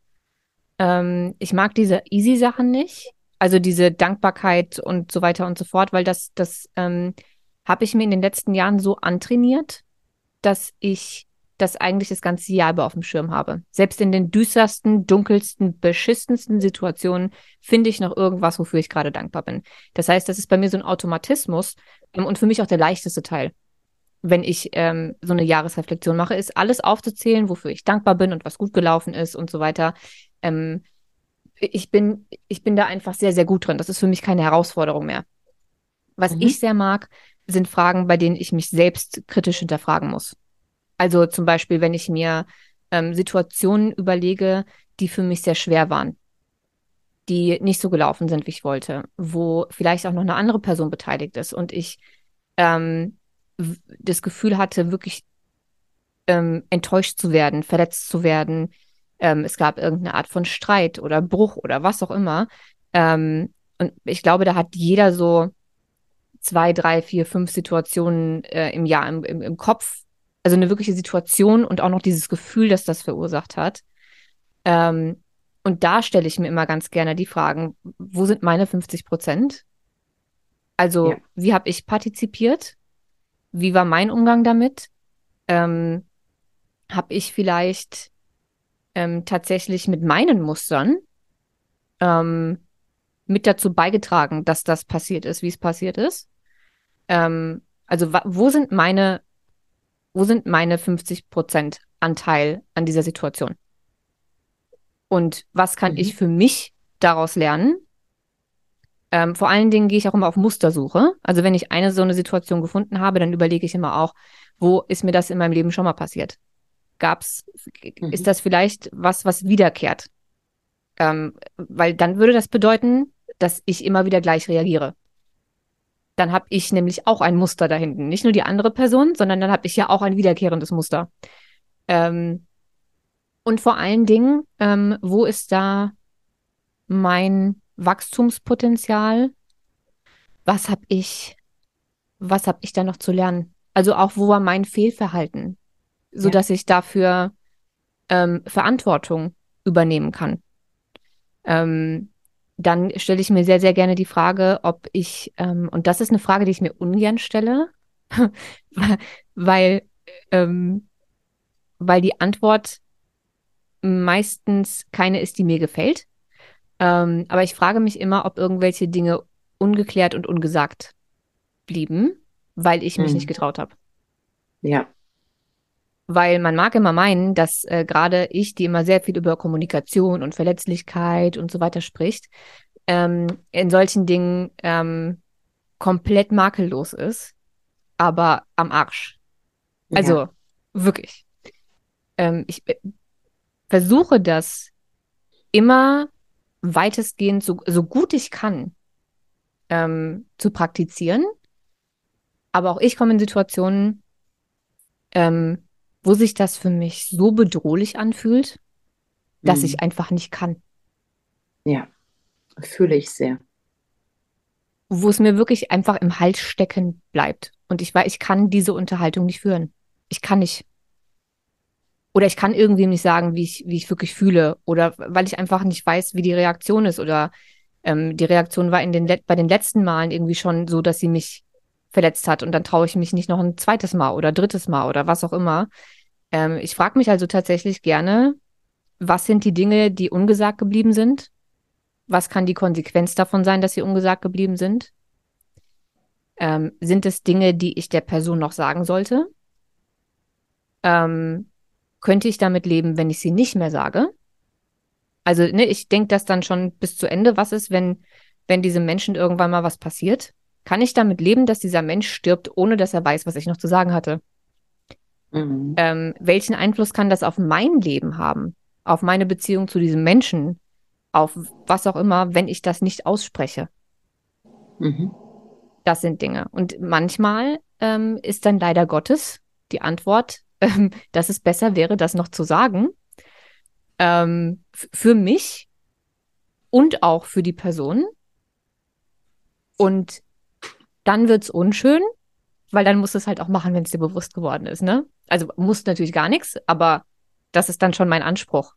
S2: Ähm, ich mag diese Easy-Sachen nicht, also diese Dankbarkeit und so weiter und so fort, weil das, das ähm, habe ich mir in den letzten Jahren so antrainiert, dass ich das eigentlich das ganze Jahr über auf dem Schirm habe. Selbst in den düstersten, dunkelsten, beschissensten Situationen finde ich noch irgendwas, wofür ich gerade dankbar bin. Das heißt, das ist bei mir so ein Automatismus ähm, und für mich auch der leichteste Teil, wenn ich ähm, so eine Jahresreflexion mache, ist alles aufzuzählen, wofür ich dankbar bin und was gut gelaufen ist und so weiter. Ähm, ich bin, ich bin da einfach sehr, sehr gut drin. Das ist für mich keine Herausforderung mehr. Was ich
S1: Mhm.
S2: sehr mag, sind Fragen, bei denen ich mich selbst kritisch hinterfragen muss. Also zum Beispiel, wenn ich mir ähm, Situationen überlege, die für mich sehr schwer waren, die nicht so gelaufen sind, wie ich wollte, wo vielleicht auch noch eine andere Person beteiligt ist und ich ähm, w- das Gefühl hatte, wirklich ähm, enttäuscht zu werden, verletzt zu werden. Ähm, es gab irgendeine Art von Streit oder Bruch oder was auch immer. Ähm, und ich glaube, da hat jeder so zwei, drei, vier, fünf Situationen äh, im Jahr im, im, im Kopf. Also eine wirkliche Situation und auch noch dieses Gefühl, das das verursacht hat. Ähm, und da stelle ich mir immer ganz gerne die Fragen, wo sind meine fünfzig Prozent?
S1: Ja.
S2: Also wie habe ich partizipiert? Wie war mein Umgang damit? Ähm, habe ich vielleicht ähm, tatsächlich mit meinen Mustern ähm, mit dazu beigetragen, dass das passiert ist, wie es passiert ist? Ähm, also wo sind meine, wo sind meine fünfzig Prozent Anteil an dieser Situation? Und was kann ich
S1: Mhm.
S2: für mich daraus lernen? Ähm, vor allen Dingen gehe ich auch immer auf Mustersuche. Also wenn ich eine so eine Situation gefunden habe, dann überlege ich immer auch, wo ist mir das in meinem Leben schon mal passiert? Gab's, ist
S1: Mhm.
S2: das vielleicht was, was wiederkehrt? Ähm, weil dann würde das bedeuten, dass ich immer wieder gleich reagiere. Dann habe ich nämlich auch ein Muster da hinten. Nicht nur die andere Person, sondern dann habe ich ja auch ein wiederkehrendes Muster. Ähm, und vor allen Dingen, ähm, wo ist da mein Wachstumspotenzial? Was habe ich, was habe ich da noch zu lernen? Also auch, wo war mein Fehlverhalten,
S1: Ja.
S2: sodass ich dafür ähm, Verantwortung übernehmen kann. Ähm, dann stelle ich mir sehr, sehr gerne die Frage, ob ich, ähm, und das ist eine Frage, die ich mir ungern stelle, weil, ähm, weil die Antwort meistens keine ist, die mir gefällt. Ähm, aber ich frage mich immer, ob irgendwelche Dinge ungeklärt und ungesagt blieben, weil ich mich nicht
S1: Mhm.
S2: getraut habe.
S1: Ja.
S2: Weil man mag immer meinen, dass äh, gerade ich, die immer sehr viel über Kommunikation und Verletzlichkeit und so weiter spricht, ähm, in solchen Dingen ähm, komplett makellos ist, aber am Arsch.
S1: Ja.
S2: Also wirklich. Ähm, ich äh, versuche das immer weitestgehend, so, so gut ich kann, ähm, zu praktizieren. Aber auch ich komme in Situationen, ähm, wo sich das für mich so bedrohlich anfühlt, dass ich
S1: Mhm.
S2: einfach nicht kann.
S1: Ja. Fühle ich sehr.
S2: Wo es mir wirklich einfach im Hals stecken bleibt. Und ich weiß, ich kann diese Unterhaltung nicht führen. Ich kann nicht. Oder ich kann irgendwie nicht sagen, wie ich, wie ich wirklich fühle. Oder weil ich einfach nicht weiß, wie die Reaktion ist. Oder ähm, die Reaktion war in den, bei den letzten Malen irgendwie schon so, dass sie mich verletzt hat. Und dann traue ich mich nicht noch ein zweites Mal oder drittes Mal oder was auch immer. Ähm, ich frage mich also tatsächlich gerne, was sind die Dinge, die ungesagt geblieben sind? was kann die Konsequenz davon sein, dass sie ungesagt geblieben sind? Ähm, sind es Dinge, die ich der Person noch sagen sollte? Ähm, könnte ich damit leben, wenn ich sie nicht mehr sage? Also, ne, ich denke das dann schon bis zu Ende. Was ist, wenn, wenn diesem Menschen irgendwann mal was passiert? Kann ich damit leben, dass dieser Mensch stirbt, ohne dass er weiß, was ich noch zu sagen hatte?
S1: Mhm.
S2: Ähm, welchen Einfluss kann das auf mein Leben haben? Auf meine Beziehung zu diesem Menschen? Auf was auch immer, wenn ich das nicht ausspreche?
S1: Mhm.
S2: Das sind Dinge. Und manchmal ähm, ist dann leider Gottes die Antwort, ähm, dass es besser wäre, das noch zu sagen. Ähm, f- für mich und auch für die Person. Und dann wird's unschön, weil dann musst du es halt auch machen, wenn es dir bewusst geworden ist, ne? Also musst natürlich gar nichts, aber das ist dann schon mein Anspruch.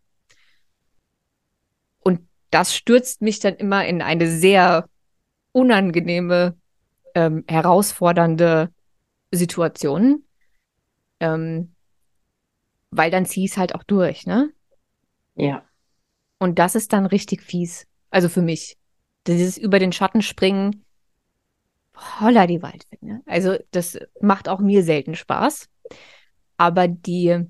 S2: Und das stürzt mich dann immer in eine sehr unangenehme, ähm, herausfordernde Situation, ähm, weil dann zieh ich es halt auch durch, ne?
S1: Ja,
S2: Und das ist dann richtig fies. Also für mich. Dieses über den Schatten springen, holla die Waldfee, ne? Also das macht auch mir selten Spaß. Aber die,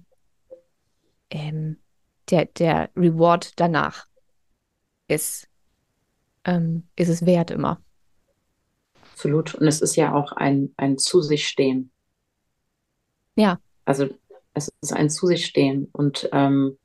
S2: ähm, der, der Reward danach ist, ähm, ist es wert immer.
S1: absolut. Und es ist ja auch ein, ein zu sich stehen.
S2: Ja,
S1: Also es ist ein zu sich stehen und ähm,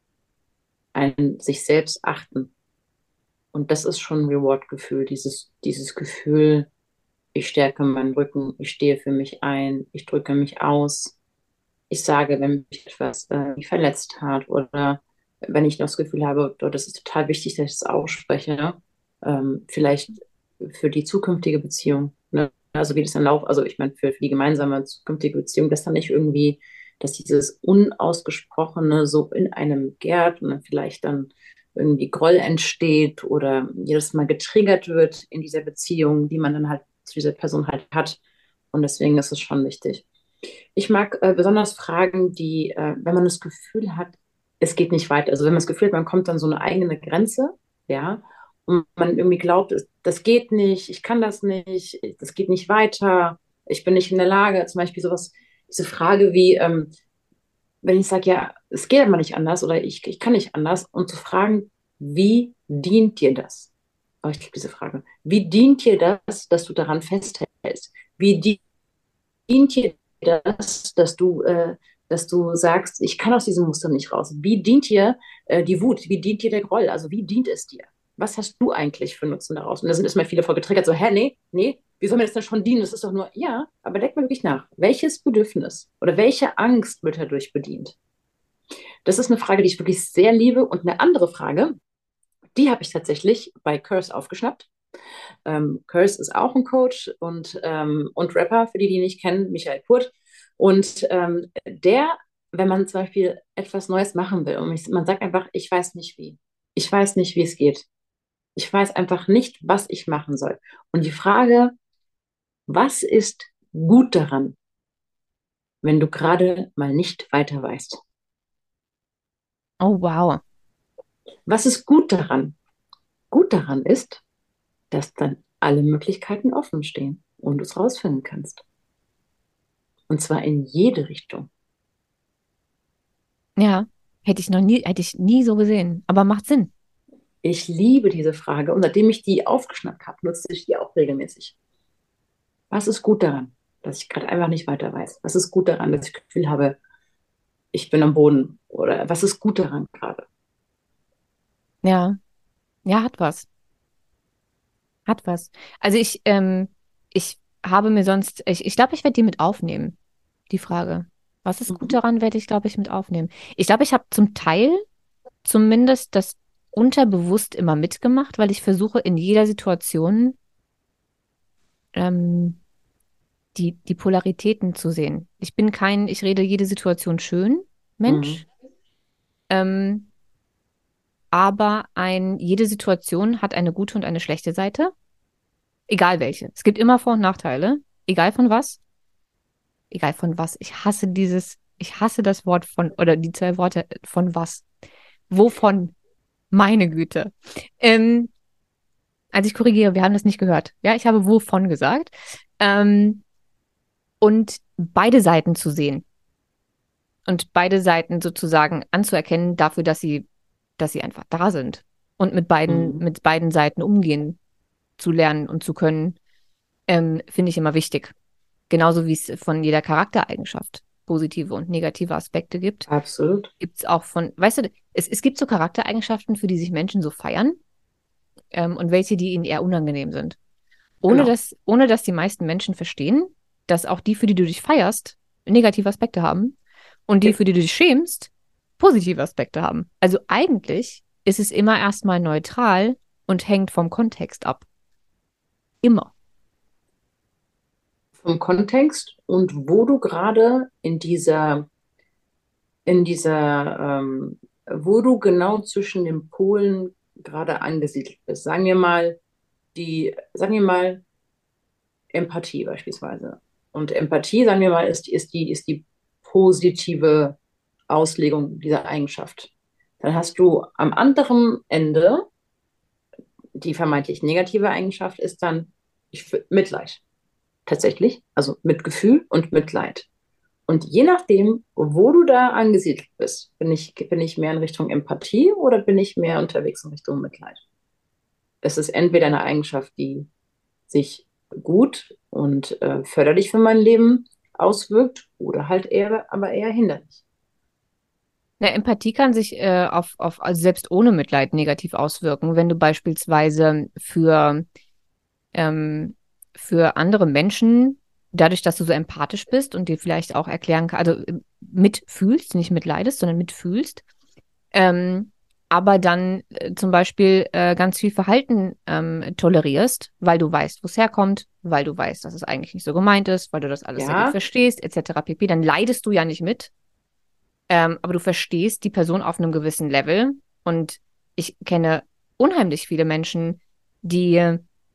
S1: ein sich selbst achten. Und das ist schon ein Reward-Gefühl, dieses, dieses Gefühl, ich stärke meinen Rücken, ich stehe für mich ein, ich drücke mich aus, ich sage, wenn mich etwas äh, mich verletzt hat oder wenn ich noch das Gefühl habe, oh, das ist total wichtig, dass ich das ausspreche, ne? Ähm, vielleicht für die zukünftige Beziehung, ne? Also wie das dann läuft, also ich meine für, für die gemeinsame zukünftige Beziehung, dass dann nicht irgendwie, dass dieses Unausgesprochene so in einem gärt und dann vielleicht dann irgendwie Groll entsteht oder jedes Mal getriggert wird in dieser Beziehung, die man dann halt zu dieser Person halt hat. Und deswegen ist es schon wichtig. Ich mag äh, besonders Fragen, die, äh, wenn man das Gefühl hat, es geht nicht weiter. Also wenn man das Gefühl hat, man kommt an so eine eigene Grenze, ja, und man irgendwie glaubt, es- das geht nicht, ich kann das nicht, das geht nicht weiter, ich bin nicht in der Lage. Zum Beispiel sowas, diese Frage wie, ähm, wenn ich sage, ja, es geht aber nicht anders oder ich, ich kann nicht anders, und zu fragen, wie dient dir das? Oh, ich liebe diese Frage. Wie dient dir das, dass du daran festhältst? Wie dient dient dir das, dass du, äh, dass du sagst, ich kann aus diesem Muster nicht raus? Wie dient dir äh, die Wut? Wie dient dir der Groll? Also wie dient es dir? Was hast du eigentlich für Nutzen daraus? Und da sind erstmal viele voll getriggert, so, hä, nee, nee, wie soll mir das denn schon dienen? Das ist doch nur, ja, aber denk mal wirklich nach. Welches Bedürfnis oder welche Angst wird dadurch bedient? Das ist eine Frage, die ich wirklich sehr liebe. Und eine andere Frage, die habe ich tatsächlich bei Curse aufgeschnappt. Ähm, Curse ist auch ein Coach und, ähm, und Rapper, für die, die ihn nicht kennen, Michael Kurt. Und ähm, der, wenn man zum Beispiel etwas Neues machen will und man sagt einfach, ich weiß nicht wie. Ich weiß nicht, wie es geht. Ich weiß einfach nicht, was ich machen soll. Und die Frage, was ist gut daran, wenn du gerade mal nicht weiter weißt?
S2: oh wow.
S1: Was ist gut daran? Gut daran ist, dass dann alle Möglichkeiten offen stehen und du es rausfinden kannst. Und zwar in jede Richtung.
S2: Ja, hätte ich noch nie, hätte ich nie so gesehen. Aber macht Sinn.
S1: Ich liebe diese Frage und seitdem ich die aufgeschnappt habe, nutze ich die auch regelmäßig. Was ist gut daran, dass ich gerade einfach nicht weiter weiß? Was ist gut daran, dass ich das Gefühl habe, ich bin am Boden? Oder was ist gut daran gerade?
S2: Ja, ja, hat was. Hat was. Also ich, ähm, ich habe mir sonst, ich, ich glaube, ich werde die mit aufnehmen, die Frage. Was ist gut
S1: Mhm.
S2: daran, werde ich, glaube ich, mit aufnehmen. Ich glaube, ich habe zum Teil zumindest das unterbewusst immer mitgemacht, weil ich versuche in jeder Situation ähm, die, die Polaritäten zu sehen. Ich bin kein, ich rede jede Situation schön,
S1: Mhm.
S2: Mensch, ähm, aber ein, jede Situation hat eine gute und eine schlechte Seite, egal welche. Es gibt immer Vor- und Nachteile, egal von was, egal von was. Ich hasse dieses, ich hasse das Wort von, oder die zwei Worte von was. Wovon? Meine Güte. Ähm, Also ich korrigiere, wir haben das nicht gehört. Ja, ich habe wovon gesagt. Ähm, und beide Seiten zu sehen und beide Seiten sozusagen anzuerkennen dafür, dass sie, dass sie einfach da sind und mit beiden,
S1: Mhm.
S2: mit beiden Seiten umgehen zu lernen und zu können, ähm, finde ich immer wichtig. Genauso wie es von jeder Charaktereigenschaft positive und negative Aspekte gibt,
S1: Absolut.
S2: gibt es auch von, weißt du, es, es gibt so Charaktereigenschaften, für die sich Menschen so feiern, ähm, und welche, die ihnen eher unangenehm sind. Ohne
S1: Genau.
S2: dass, ohne dass die meisten Menschen verstehen, dass auch die, für die du dich feierst, negative Aspekte haben und die,
S1: Ja.
S2: für die du dich schämst, positive Aspekte haben. Also eigentlich ist es immer erstmal neutral und hängt vom Kontext ab. Immer.
S1: Vom Kontext und wo du gerade in dieser, in dieser, ähm, wo du genau zwischen den Polen gerade angesiedelt bist. Sagen wir mal, die, sagen wir mal, Empathie beispielsweise. Und Empathie, sagen wir mal, ist, ist die, ist die positive Auslegung dieser Eigenschaft. Dann hast du am anderen Ende die vermeintlich negative Eigenschaft ist dann ich, Mitleid. Tatsächlich. Also Mitgefühl und Mitleid. Und je nachdem, wo du da angesiedelt bist, bin ich, bin ich mehr in Richtung Empathie oder bin ich mehr unterwegs in Richtung Mitleid? Es ist entweder eine Eigenschaft, die sich gut und äh, förderlich für mein Leben auswirkt oder halt eher, aber eher hinderlich.
S2: Na, Empathie kann sich äh, auf, auf, also selbst ohne Mitleid negativ auswirken, wenn du beispielsweise für, ähm, für andere Menschen, dadurch, dass du so empathisch bist und dir vielleicht auch erklären kannst, also äh, mitfühlst, nicht mitleidest, sondern mitfühlst, ähm, aber dann äh, zum Beispiel äh, ganz viel Verhalten ähm, tolerierst, weil du weißt, wo es herkommt, weil du weißt, dass es eigentlich nicht so gemeint ist, weil du das alles sehr gut
S1: Ja,
S2: verstehst, et cetera pp., dann leidest du ja nicht mit, ähm, aber du verstehst die Person auf einem gewissen Level. Und ich kenne unheimlich viele Menschen, die,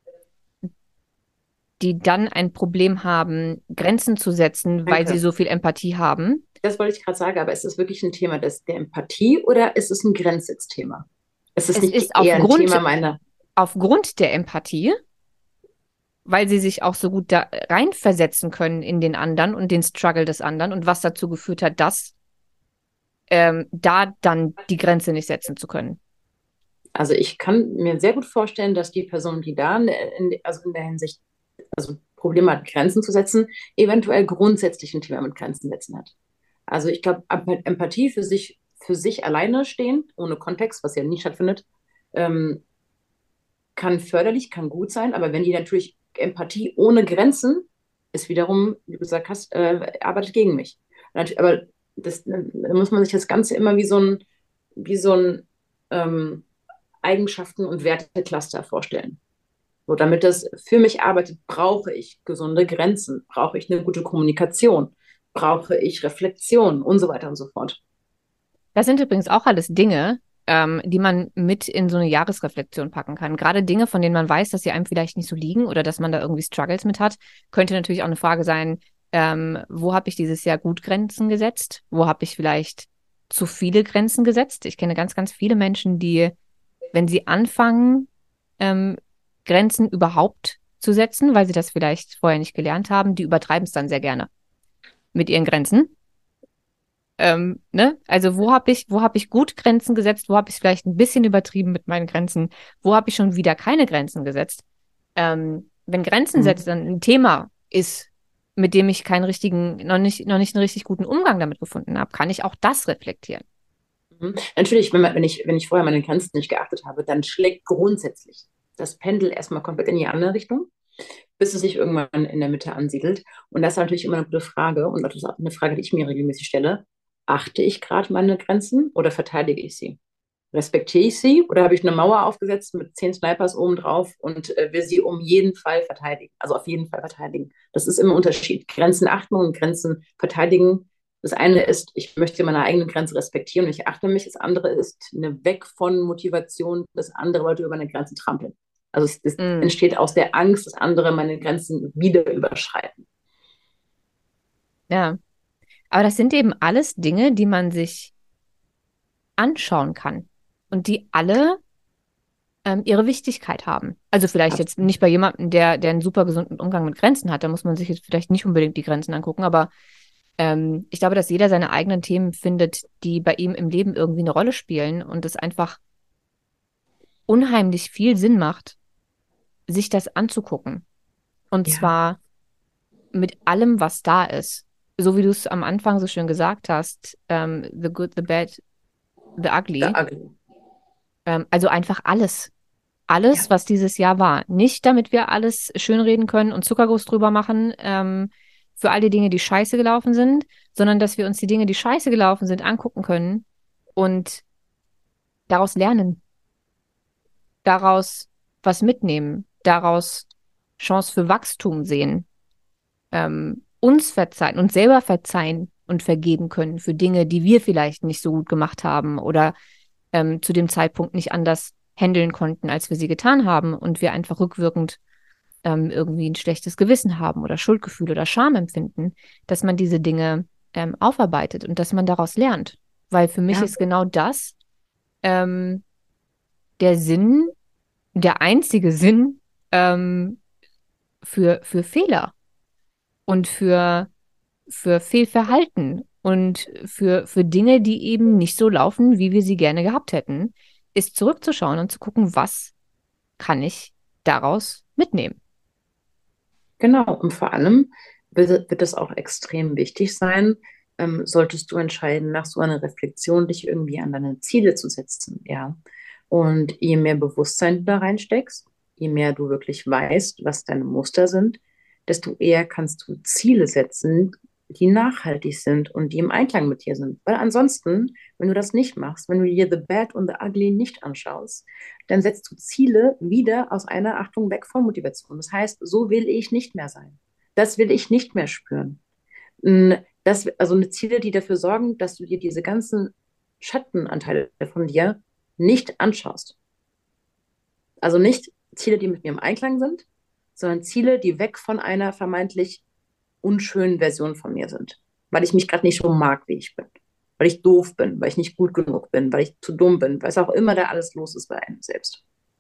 S2: die dann ein Problem haben, Grenzen zu setzen, weil sie
S1: danke.
S2: so viel Empathie haben.
S1: Das wollte ich gerade sagen, aber ist es wirklich ein Thema des, der Empathie oder ist es ein Grenzsetzthema? Ist es
S2: Es
S1: nicht
S2: ist
S1: eher ein
S2: aufgrund,
S1: Thema meiner,
S2: aufgrund der Empathie, weil sie sich auch so gut da reinversetzen können in den anderen und den Struggle des anderen und was dazu geführt hat, dass ähm, da dann die Grenze nicht setzen zu können.
S1: also ich kann mir sehr gut vorstellen, dass die Person, die da in, in, also in der Hinsicht also Probleme hat, Grenzen zu setzen, eventuell grundsätzlich ein Thema mit Grenzen setzen hat. Also ich glaube, Empathie für sich, für sich alleine stehen, ohne Kontext, was ja nie stattfindet, ähm, kann förderlich, kann gut sein, aber wenn die natürlich Empathie ohne Grenzen ist wiederum, wie du gesagt hast, äh, arbeitet gegen mich. Aber das, da muss man sich das Ganze immer wie so ein, wie so ein ähm, Eigenschaften- und Wertecluster vorstellen. So, damit das für mich arbeitet, brauche ich gesunde Grenzen, brauche ich eine gute Kommunikation, brauche ich Reflexion und so weiter und so fort.
S2: Das sind übrigens auch alles Dinge, ähm, die man mit in so eine Jahresreflexion packen kann. Gerade Dinge, von denen man weiß, dass sie einem vielleicht nicht so liegen oder dass man da irgendwie Struggles mit hat, könnte natürlich auch eine Frage sein, ähm, wo habe ich dieses Jahr gut Grenzen gesetzt? Wo habe ich vielleicht zu viele Grenzen gesetzt? Ich kenne ganz, ganz viele Menschen, die, wenn sie anfangen, ähm, Grenzen überhaupt zu setzen, weil sie das vielleicht vorher nicht gelernt haben, die übertreiben es dann sehr gerne mit ihren Grenzen. Ähm, ne? Also wo habe ich, wo habe ich gut Grenzen gesetzt, wo habe ich vielleicht ein bisschen übertrieben mit meinen Grenzen, wo habe ich schon wieder keine Grenzen gesetzt? Ähm, wenn Grenzen
S1: Mhm.
S2: setzen ein Thema ist, mit dem ich keinen richtigen, noch nicht, noch nicht einen richtig guten Umgang damit gefunden habe, kann ich auch das reflektieren.
S1: Mhm. Natürlich, wenn, man, wenn, ich, wenn ich vorher meine Grenzen nicht geachtet habe, dann schlägt grundsätzlich das Pendel erstmal komplett in die andere Richtung, bis es sich irgendwann in der Mitte ansiedelt. Und das ist natürlich immer eine gute Frage und das ist auch eine Frage, die ich mir regelmäßig stelle. Achte ich gerade meine Grenzen oder verteidige ich sie? Respektiere ich sie oder habe ich eine Mauer aufgesetzt mit zehn Snipers oben drauf und äh, will sie um jeden Fall verteidigen? Also auf jeden Fall verteidigen. Das ist immer ein Unterschied. Grenzen achten und Grenzen verteidigen. Das eine ist, ich möchte meine eigene Grenze respektieren und ich achte mich. Das andere ist eine Weg von Motivation, dass andere Leute über meine Grenzen trampeln. Also es, es
S2: Mm,
S1: entsteht aus der Angst, dass andere meine Grenzen wieder überschreiten.
S2: ja, aber das sind eben alles Dinge, die man sich anschauen kann und die alle ähm, ihre Wichtigkeit haben. Also vielleicht jetzt
S1: Absolut.
S2: nicht bei jemandem, der, der einen super gesunden Umgang mit Grenzen hat, da muss man sich jetzt vielleicht nicht unbedingt die Grenzen angucken, aber ähm, ich glaube, dass jeder seine eigenen Themen findet, die bei ihm im Leben irgendwie eine Rolle spielen und es einfach unheimlich viel Sinn macht, sich das anzugucken. Und
S1: Ja,
S2: zwar mit allem, was da ist. So wie du es am Anfang so schön gesagt hast, ähm, the good, the bad, the
S1: der
S2: ugly.
S1: Agri.
S2: Ähm, also einfach alles.
S1: Ja,
S2: Alles, was dieses Jahr war. Nicht, damit wir alles schönreden können und Zuckerguss drüber machen, ähm, für all die Dinge, die scheiße gelaufen sind, sondern dass wir uns die Dinge, die scheiße gelaufen sind, angucken können und daraus lernen, daraus was mitnehmen, daraus Chance für Wachstum sehen, ähm, uns verzeihen, uns selber verzeihen und vergeben können für Dinge, die wir vielleicht nicht so gut gemacht haben oder ähm, zu dem Zeitpunkt nicht anders handeln konnten, als wir sie getan haben und wir einfach rückwirkend ähm, irgendwie ein schlechtes Gewissen haben oder Schuldgefühl oder Scham empfinden, dass man diese Dinge ähm, aufarbeitet und dass man daraus lernt. Weil für mich
S1: ja,
S2: ist genau das ähm, der Sinn, der einzige Sinn ähm, für, für Fehler und für, für Fehlverhalten und für, für Dinge, die eben nicht so laufen, wie wir sie gerne gehabt hätten, ist zurückzuschauen und zu gucken, was kann ich daraus mitnehmen.
S1: genau. Und vor allem wird, wird es auch extrem wichtig sein, ähm, solltest du entscheiden, nach so einer Reflexion dich irgendwie an deine Ziele zu setzen, ja. Und je mehr Bewusstsein du da reinsteckst, je mehr du wirklich weißt, was deine Muster sind, desto eher kannst du Ziele setzen, die nachhaltig sind und die im Einklang mit dir sind. Weil ansonsten, wenn du das nicht machst, wenn du dir The Bad und The Ugly nicht anschaust, dann setzt du Ziele wieder aus einer Achtung weg von Motivation. Das heißt, so will ich nicht mehr sein. Das will ich nicht mehr spüren. Das, also eine Ziele, die dafür sorgen, dass du dir diese ganzen Schattenanteile von dir nicht anschaust. Also nicht Ziele, die mit mir im Einklang sind, sondern Ziele, die weg von einer vermeintlich unschönen Version von mir sind. Weil ich mich gerade nicht so mag, wie ich bin. Weil ich doof bin, weil ich nicht gut genug bin, weil ich zu dumm bin, was auch immer da alles los ist bei einem selbst.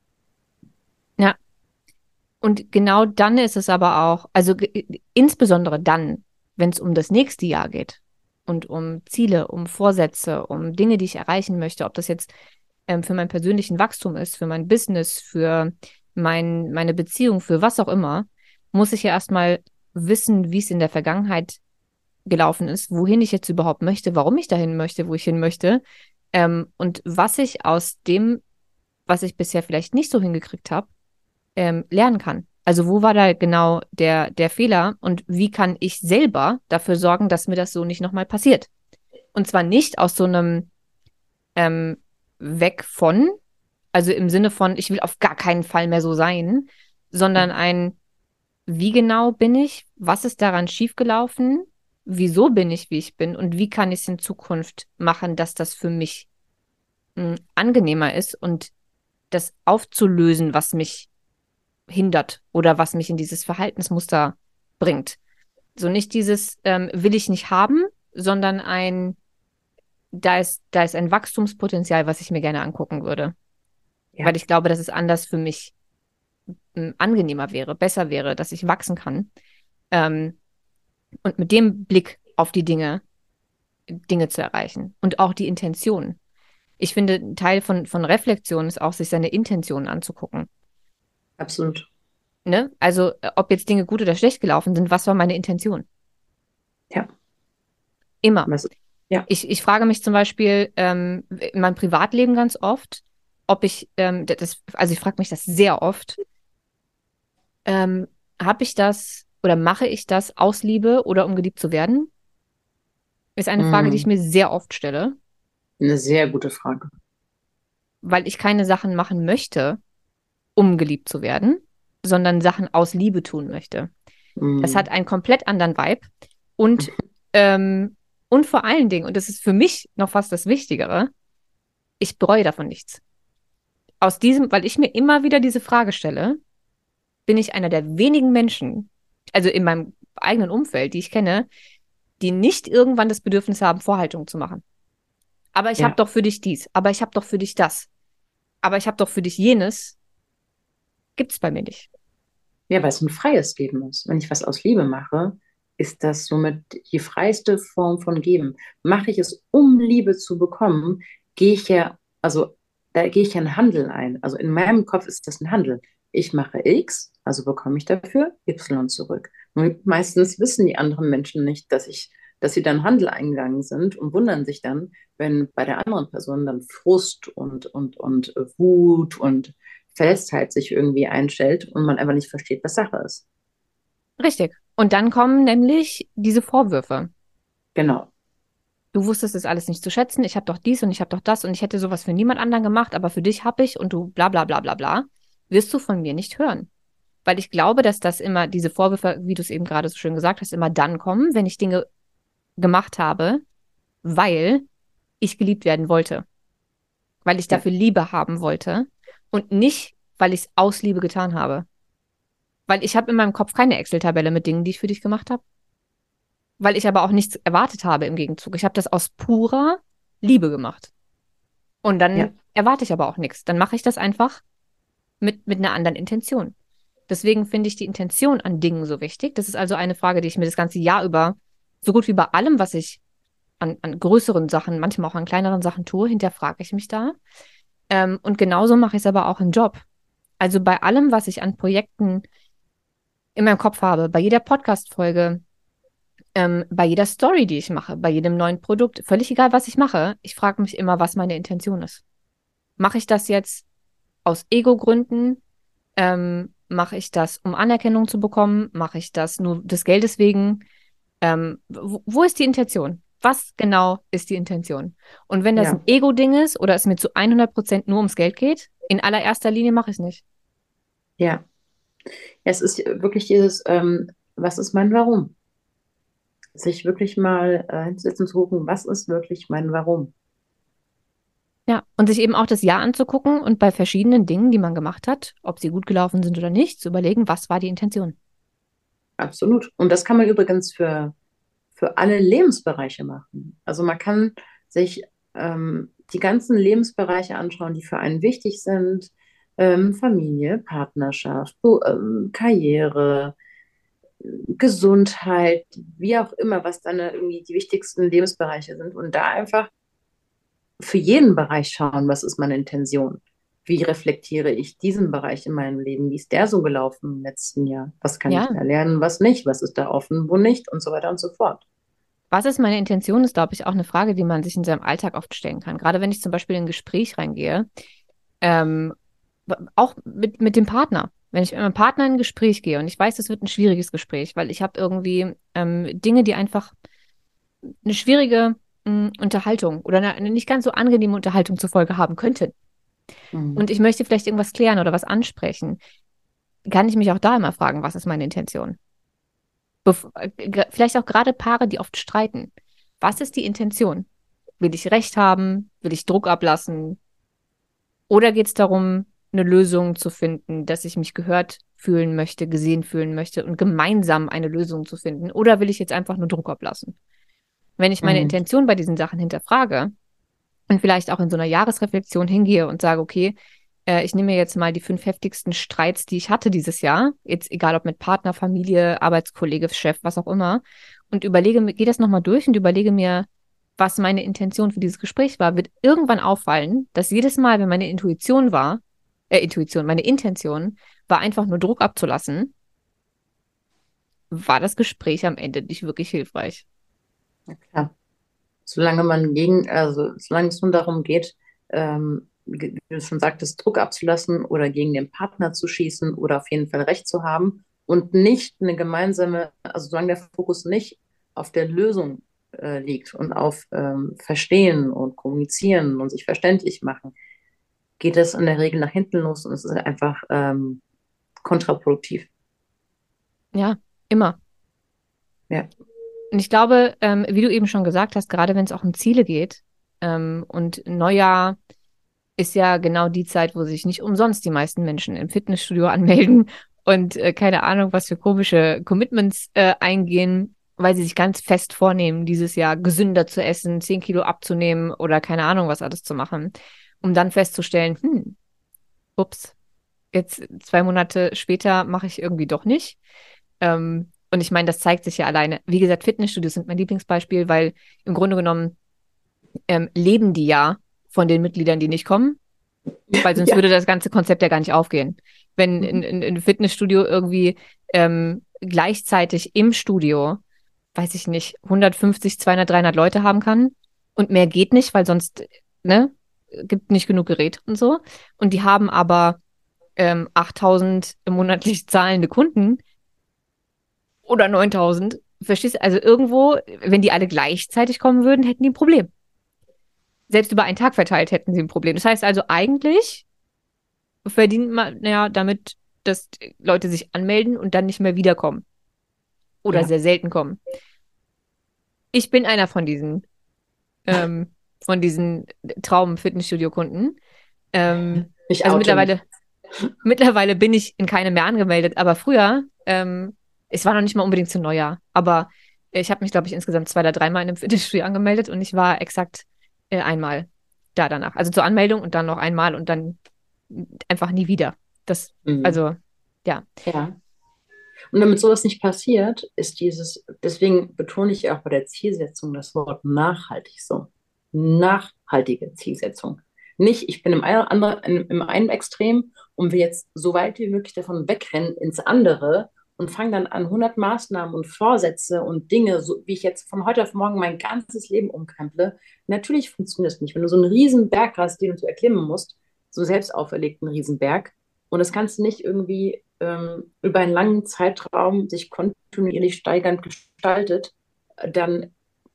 S2: Ja, und genau dann ist es aber auch, also ge- insbesondere dann, wenn es um das nächste Jahr geht und um Ziele, um Vorsätze, um Dinge, die ich erreichen möchte, ob das jetzt ähm, für mein persönlichen Wachstum ist, für mein Business, für mein, meine Beziehung, für was auch immer, muss ich ja erstmal wissen, wie es in der Vergangenheit gelaufen ist, wohin ich jetzt überhaupt möchte, warum ich dahin möchte, wo ich hin möchte, ähm, und was ich aus dem, was ich bisher vielleicht nicht so hingekriegt habe, ähm, lernen kann. Also wo war da genau der, der Fehler und wie kann ich selber dafür sorgen, dass mir das so nicht nochmal passiert? Und zwar nicht aus so einem ähm, Weg von, also im Sinne von, ich will auf gar keinen Fall mehr so sein, sondern ein, wie genau bin ich, was ist daran schiefgelaufen, wieso bin ich, wie ich bin und wie kann ich es in Zukunft machen, dass das für mich mh, angenehmer ist und das aufzulösen, was mich hindert oder was mich in dieses Verhaltensmuster bringt. So nicht dieses ähm, will ich nicht haben, sondern ein, da ist, da ist ein Wachstumspotenzial, was ich mir gerne angucken würde. Weil
S1: Ja,
S2: ich glaube, dass es anders für mich ähm, angenehmer wäre, besser wäre, dass ich wachsen kann. Ähm, und mit dem Blick auf die Dinge, Dinge zu erreichen. Und auch die Intention. Ich finde, ein Teil von, von Reflexion ist auch, sich seine Intention anzugucken.
S1: absolut.
S2: Ne? Also, äh, ob jetzt Dinge gut oder schlecht gelaufen sind, was war meine Intention?
S1: Ja,
S2: Immer.
S1: was, ja.
S2: Ich, ich frage mich zum Beispiel ähm, in meinem Privatleben ganz oft, ob ich, ähm, das, also ich frage mich das sehr oft, ähm, habe ich das oder mache ich das aus Liebe oder um geliebt zu werden? Ist eine Frage, die ich
S1: Mm,
S2: mir sehr oft stelle,
S1: eine sehr gute Frage.
S2: weil ich keine Sachen machen möchte, um geliebt zu werden, sondern Sachen aus Liebe tun möchte. Das hat
S1: Mm,
S2: einen komplett anderen Vibe und, ähm, und vor allen Dingen, und das ist für mich noch fast das Wichtigere, ich bereue davon nichts. Aus diesem, weil ich mir immer wieder diese Frage stelle, bin ich einer der wenigen Menschen, also in meinem eigenen Umfeld, die ich kenne, die nicht irgendwann das Bedürfnis haben, Vorhaltungen zu machen. Aber ich habe
S1: ja,
S2: doch für dich dies, aber ich habe doch für dich das. aber ich habe doch für dich jenes, gibt es bei mir nicht.
S1: Ja, weil es ein freies Geben ist. Wenn ich was aus Liebe mache, ist das somit die freiste Form von Geben. Mache ich es, um Liebe zu bekommen, gehe ich ja, also da gehe ich ja einen Handel ein. Also in meinem Kopf ist das ein Handel. Ich mache X, also bekomme ich dafür Y zurück. Und meistens wissen die anderen Menschen nicht, dass ich, dass sie dann Handel eingegangen sind und wundern sich dann, wenn bei der anderen Person dann Frust und, und, und Wut und Verletztheit sich irgendwie einstellt und man einfach nicht versteht, was Sache ist.
S2: Richtig. Und dann kommen nämlich diese Vorwürfe.
S1: Genau.
S2: Du wusstest es alles nicht zu schätzen, ich habe doch dies und ich habe doch das und ich hätte sowas für niemand anderen gemacht, aber für dich habe ich und du bla bla bla bla bla, wirst du von mir nicht hören. Weil ich glaube, dass das immer, diese Vorwürfe, wie du es eben gerade so schön gesagt hast, immer dann kommen, wenn ich Dinge gemacht habe, weil ich geliebt werden wollte. Weil ich
S1: Ja,
S2: dafür Liebe haben wollte und nicht, weil ich es aus Liebe getan habe. Weil ich habe in meinem Kopf keine Excel-Tabelle mit Dingen, die ich für dich gemacht habe. Weil ich aber auch nichts erwartet habe im Gegenzug. Ich habe das aus purer Liebe gemacht. Und
S1: ja,
S2: dann erwarte ich aber auch nichts. Dann mache ich das einfach mit, mit einer anderen Intention. Deswegen finde ich die Intention an Dingen so wichtig. Das ist also eine Frage, die ich mir das ganze Jahr über, so gut wie bei allem, was ich an, an größeren Sachen, manchmal auch an kleineren Sachen tue, hinterfrage ich mich da. Ähm, und genauso mache ich es aber auch im Job. Also bei allem, was ich an Projekten in meinem Kopf habe, bei jeder Podcast-Folge, ähm, bei jeder Story, die ich mache, bei jedem neuen Produkt, völlig egal, was ich mache, ich frage mich immer, was meine Intention ist. Mache ich das jetzt aus Ego-Gründen? Ähm, mache ich das, um Anerkennung zu bekommen? Mache ich das nur des Geldes wegen? Ähm, wo, wo ist die Intention? Was genau ist die Intention? Und wenn das ein
S1: ja,
S2: Ego-Ding ist oder es mir zu hundert Prozent nur ums Geld geht, in allererster Linie mache ich es nicht.
S1: ja. Es ist wirklich dieses, ähm, was ist mein Warum? Sich wirklich mal äh, hinzusetzen und zu gucken, was ist wirklich mein Warum?
S2: Ja, und sich eben auch das Jahr anzugucken und bei verschiedenen Dingen, die man gemacht hat, ob sie gut gelaufen sind oder nicht, zu überlegen, was war die Intention.
S1: Absolut. Und das kann man übrigens für, für alle Lebensbereiche machen. Also man kann sich ähm, die ganzen Lebensbereiche anschauen, die für einen wichtig sind. Ähm, Familie, Partnerschaft, so, ähm, Karriere, Gesundheit, wie auch immer, was dann irgendwie die wichtigsten Lebensbereiche sind. Und da einfach für jeden Bereich schauen, was ist meine Intention? Wie reflektiere ich diesen Bereich in meinem Leben? Wie ist der so gelaufen im letzten Jahr? Was kann ich
S2: Ja,
S1: da lernen, was nicht? Was ist da offen, wo nicht? Und so weiter und so fort.
S2: was ist meine Intention, ist, glaube ich, auch eine Frage, die man sich in seinem Alltag oft stellen kann. Gerade wenn ich zum Beispiel in ein Gespräch reingehe, ähm, auch mit, mit dem Partner. Wenn ich mit meinem Partner in ein Gespräch gehe und ich weiß, es wird ein schwieriges Gespräch, weil ich habe irgendwie ähm, Dinge, die einfach eine schwierige mh, Unterhaltung oder eine, eine nicht ganz so angenehme Unterhaltung zur Folge haben könnten.
S1: Mhm.
S2: Und ich möchte vielleicht irgendwas klären oder was ansprechen, kann ich mich auch da immer fragen, was ist meine Intention? Bef äh, g- vielleicht auch gerade Paare, die oft streiten. Was ist die Intention? Will ich Recht haben? Will ich Druck ablassen? Oder geht es darum, eine Lösung zu finden, dass ich mich gehört fühlen möchte, gesehen fühlen möchte und gemeinsam eine Lösung zu finden? Oder will ich jetzt einfach nur Druck ablassen? Wenn ich meine
S1: Mhm.
S2: Intention bei diesen Sachen hinterfrage und vielleicht auch in so einer Jahresreflexion hingehe und sage, okay, äh, ich nehme mir jetzt mal die fünf heftigsten Streits, die ich hatte dieses Jahr, jetzt egal ob mit Partner, Familie, Arbeitskollege, Chef, was auch immer, und überlege, mir- gehe das nochmal durch und überlege mir, was meine Intention für dieses Gespräch war, wird irgendwann auffallen, dass jedes Mal, wenn meine Intuition war, äh, Intuition, meine Intention war einfach nur Druck abzulassen, war das Gespräch am Ende nicht wirklich hilfreich.
S1: Ja, klar. Solange man gegen, also solange es nur darum geht, ähm, wie du schon sagtest, Druck abzulassen oder gegen den Partner zu schießen oder auf jeden Fall Recht zu haben und nicht eine gemeinsame, also solange der Fokus nicht auf der Lösung äh, liegt und auf ähm, Verstehen und Kommunizieren und sich verständlich machen, geht das in der Regel nach hinten los und es ist einfach ähm, kontraproduktiv.
S2: Ja, immer.
S1: Ja.
S2: Und ich glaube, ähm, wie du eben schon gesagt hast, gerade wenn es auch um Ziele geht, ähm, und Neujahr ist ja genau die Zeit, wo sich nicht umsonst die meisten Menschen im Fitnessstudio anmelden und äh, keine Ahnung, was für komische Commitments äh, eingehen, weil sie sich ganz fest vornehmen, dieses Jahr gesünder zu essen, zehn Kilo abzunehmen oder keine Ahnung, was alles zu machen, um dann festzustellen, hm, ups, jetzt zwei Monate später mache ich irgendwie doch nicht. Ähm, und ich meine, das zeigt sich ja alleine. Wie gesagt, Fitnessstudios sind mein Lieblingsbeispiel, weil im Grunde genommen ähm, leben die ja von den Mitgliedern, die nicht kommen, weil sonst
S1: Ja.
S2: würde das ganze Konzept ja gar nicht aufgehen. Wenn
S1: Mhm.
S2: in, in, in Fitnessstudio irgendwie ähm, gleichzeitig im Studio, weiß ich nicht, hundertfünfzig, zweihundert, dreihundert Leute haben kann und mehr geht nicht, weil sonst, ne, gibt nicht genug Geräte und so. Und die haben aber ähm, achttausend monatlich zahlende Kunden oder neuntausend. Verstehst du? Also irgendwo, wenn die alle gleichzeitig kommen würden, hätten die ein Problem. Selbst über einen Tag verteilt hätten sie ein Problem. Das heißt also, eigentlich verdient man ja damit, dass Leute sich anmelden und dann nicht mehr wiederkommen. Oder
S1: Ja.
S2: sehr selten kommen. Ich bin einer von diesen, ähm, von diesen Traum-Fitnessstudio-Kunden. Ähm,
S1: Ich
S2: also
S1: oute mich.
S2: mittlerweile, mittlerweile bin ich in keine mehr angemeldet, aber früher, ähm, es war noch nicht mal unbedingt zu Neujahr, aber ich habe mich, glaube ich, insgesamt zwei oder dreimal in einem Fitnessstudio angemeldet und ich war exakt äh, einmal da danach. Also zur Anmeldung und dann noch einmal und dann einfach nie wieder. Das,
S1: Mhm.
S2: also, ja.
S1: Ja. Und damit sowas nicht passiert, ist dieses, deswegen betone ich auch bei der Zielsetzung das Wort nachhaltig so. Nachhaltige Zielsetzung. Nicht, ich bin im, einen, andere, im einen Extrem und will jetzt so weit wie möglich davon wegrennen ins andere und fange dann an, hundert Maßnahmen und Vorsätze und Dinge, so wie ich jetzt von heute auf morgen mein ganzes Leben umkremple. Natürlich funktioniert das nicht. Wenn du so einen riesen Berg hast, den du erklimmen musst, so selbst auferlegten Riesenberg, und das kannst du nicht irgendwie ähm, über einen langen Zeitraum sich kontinuierlich steigernd gestaltet, dann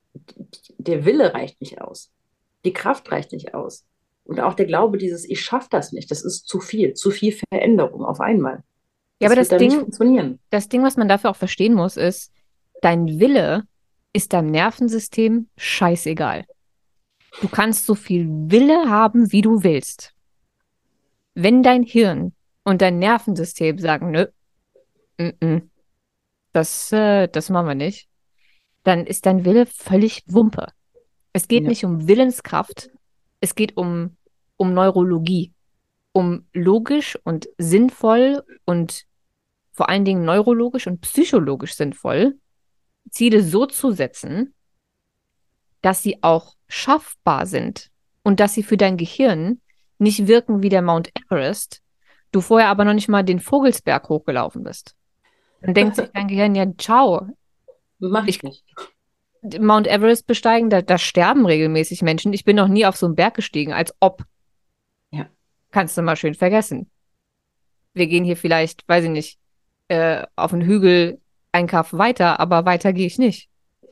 S1: der Wille reicht nicht aus. Die Kraft reicht nicht aus. Und auch der Glaube, dieses Ich schaffe das nicht, das ist zu viel, zu viel Veränderung auf einmal.
S2: Ja, aber
S1: Das wird
S2: das
S1: dann nicht
S2: Ding,
S1: funktionieren.
S2: das Ding, was man dafür auch verstehen muss, ist, dein Wille ist deinem Nervensystem scheißegal. Du kannst so viel Wille haben, wie du willst. Wenn dein Hirn und dein Nervensystem sagen, nö, mm, mm, das, äh, das machen wir nicht, dann ist dein Wille völlig Wumpe. Es geht
S1: Ja,
S2: nicht um Willenskraft, es geht um, um Neurologie, um logisch und sinnvoll und vor allen Dingen neurologisch und psychologisch sinnvoll Ziele so zu setzen, dass sie auch schaffbar sind und dass sie für dein Gehirn nicht wirken wie der Mount Everest, du vorher aber noch nicht mal den Vogelsberg hochgelaufen bist. Dann denkt sich dein Gehirn, ja, ciao,
S1: mache
S2: ich
S1: ich nicht.
S2: Mount Everest besteigen, da, da sterben regelmäßig Menschen. Ich bin noch nie auf so einen Berg gestiegen, als ob.
S1: Ja,
S2: Kannst du mal schön vergessen. Wir gehen hier vielleicht, weiß ich nicht, äh, auf einen Hügel ein Kaff weiter, aber weiter gehe ich nicht.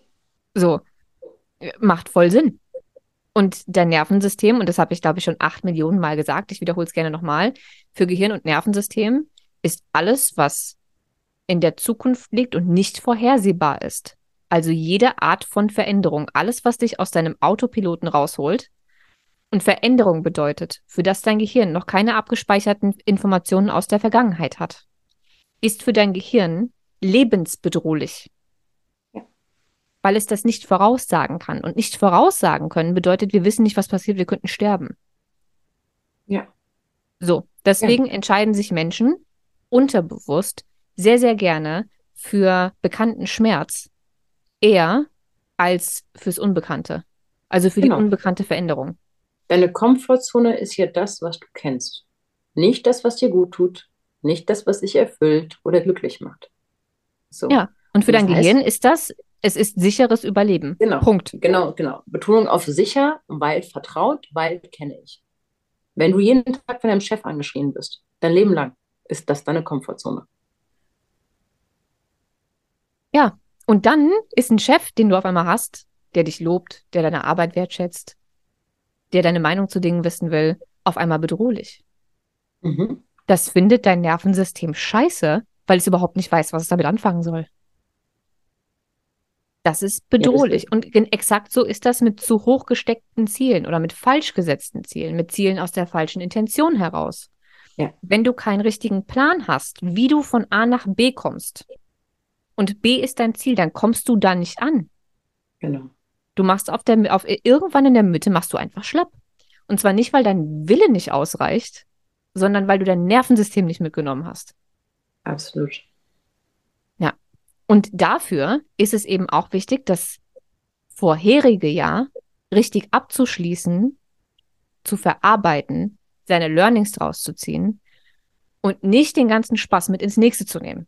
S2: So, äh, macht voll Sinn. Und dein Nervensystem, und das habe ich, glaube ich, schon acht Millionen Mal gesagt, ich wiederhole es gerne nochmal, für Gehirn und Nervensystem ist alles, was in der Zukunft liegt und nicht vorhersehbar ist. Also jede Art von Veränderung, alles, was dich aus deinem Autopiloten rausholt und Veränderung bedeutet, für das dein Gehirn noch keine abgespeicherten Informationen aus der Vergangenheit hat, ist für dein Gehirn lebensbedrohlich,
S1: ja,
S2: weil es das nicht voraussagen kann. Und nicht voraussagen können bedeutet, wir wissen nicht, was passiert, wir könnten sterben.
S1: ja,
S2: So,
S1: ja,
S2: deswegen entscheiden sich Menschen unterbewusst sehr, sehr gerne für bekannten Schmerz eher als fürs Unbekannte. Also für die
S1: genau.
S2: unbekannte Veränderung.
S1: Deine Komfortzone ist ja das, was du kennst. Nicht das, was dir gut tut, nicht das, was dich erfüllt oder glücklich macht. So.
S2: Ja, und für
S1: Und das
S2: dein Gehirn
S1: heißt,
S2: ist das, es ist sicheres Überleben.
S1: genau,
S2: Punkt.
S1: genau, genau. Betonung auf sicher, weil vertraut, weil kenne ich. Wenn du jeden Tag von deinem Chef angeschrien bist, dein Leben lang, ist das deine Komfortzone.
S2: Ja, und dann ist ein Chef, den du auf einmal hast, der dich lobt, der deine Arbeit wertschätzt, der deine Meinung zu Dingen wissen will, auf einmal bedrohlich.
S1: Mhm.
S2: Das findet dein Nervensystem scheiße, weil es überhaupt nicht weiß, was es damit anfangen soll. Das ist
S1: Ja, das,
S2: bedrohlich. Und gen- exakt so ist das mit zu hoch gesteckten Zielen oder mit falsch gesetzten Zielen, mit Zielen aus der falschen Intention heraus.
S1: ja,
S2: Wenn du keinen richtigen Plan hast, wie du von A nach B kommst und B ist dein Ziel, dann kommst du da nicht an.
S1: genau.
S2: Du machst auf der, auf, irgendwann in der Mitte machst du einfach schlapp. Und zwar nicht, weil dein Wille nicht ausreicht, sondern weil du dein Nervensystem nicht mitgenommen hast.
S1: Absolut.
S2: Ja. Und dafür ist es eben auch wichtig, das vorherige Jahr richtig abzuschließen, zu verarbeiten, seine Learnings draus zu ziehen und nicht den ganzen Spaß mit ins nächste zu nehmen.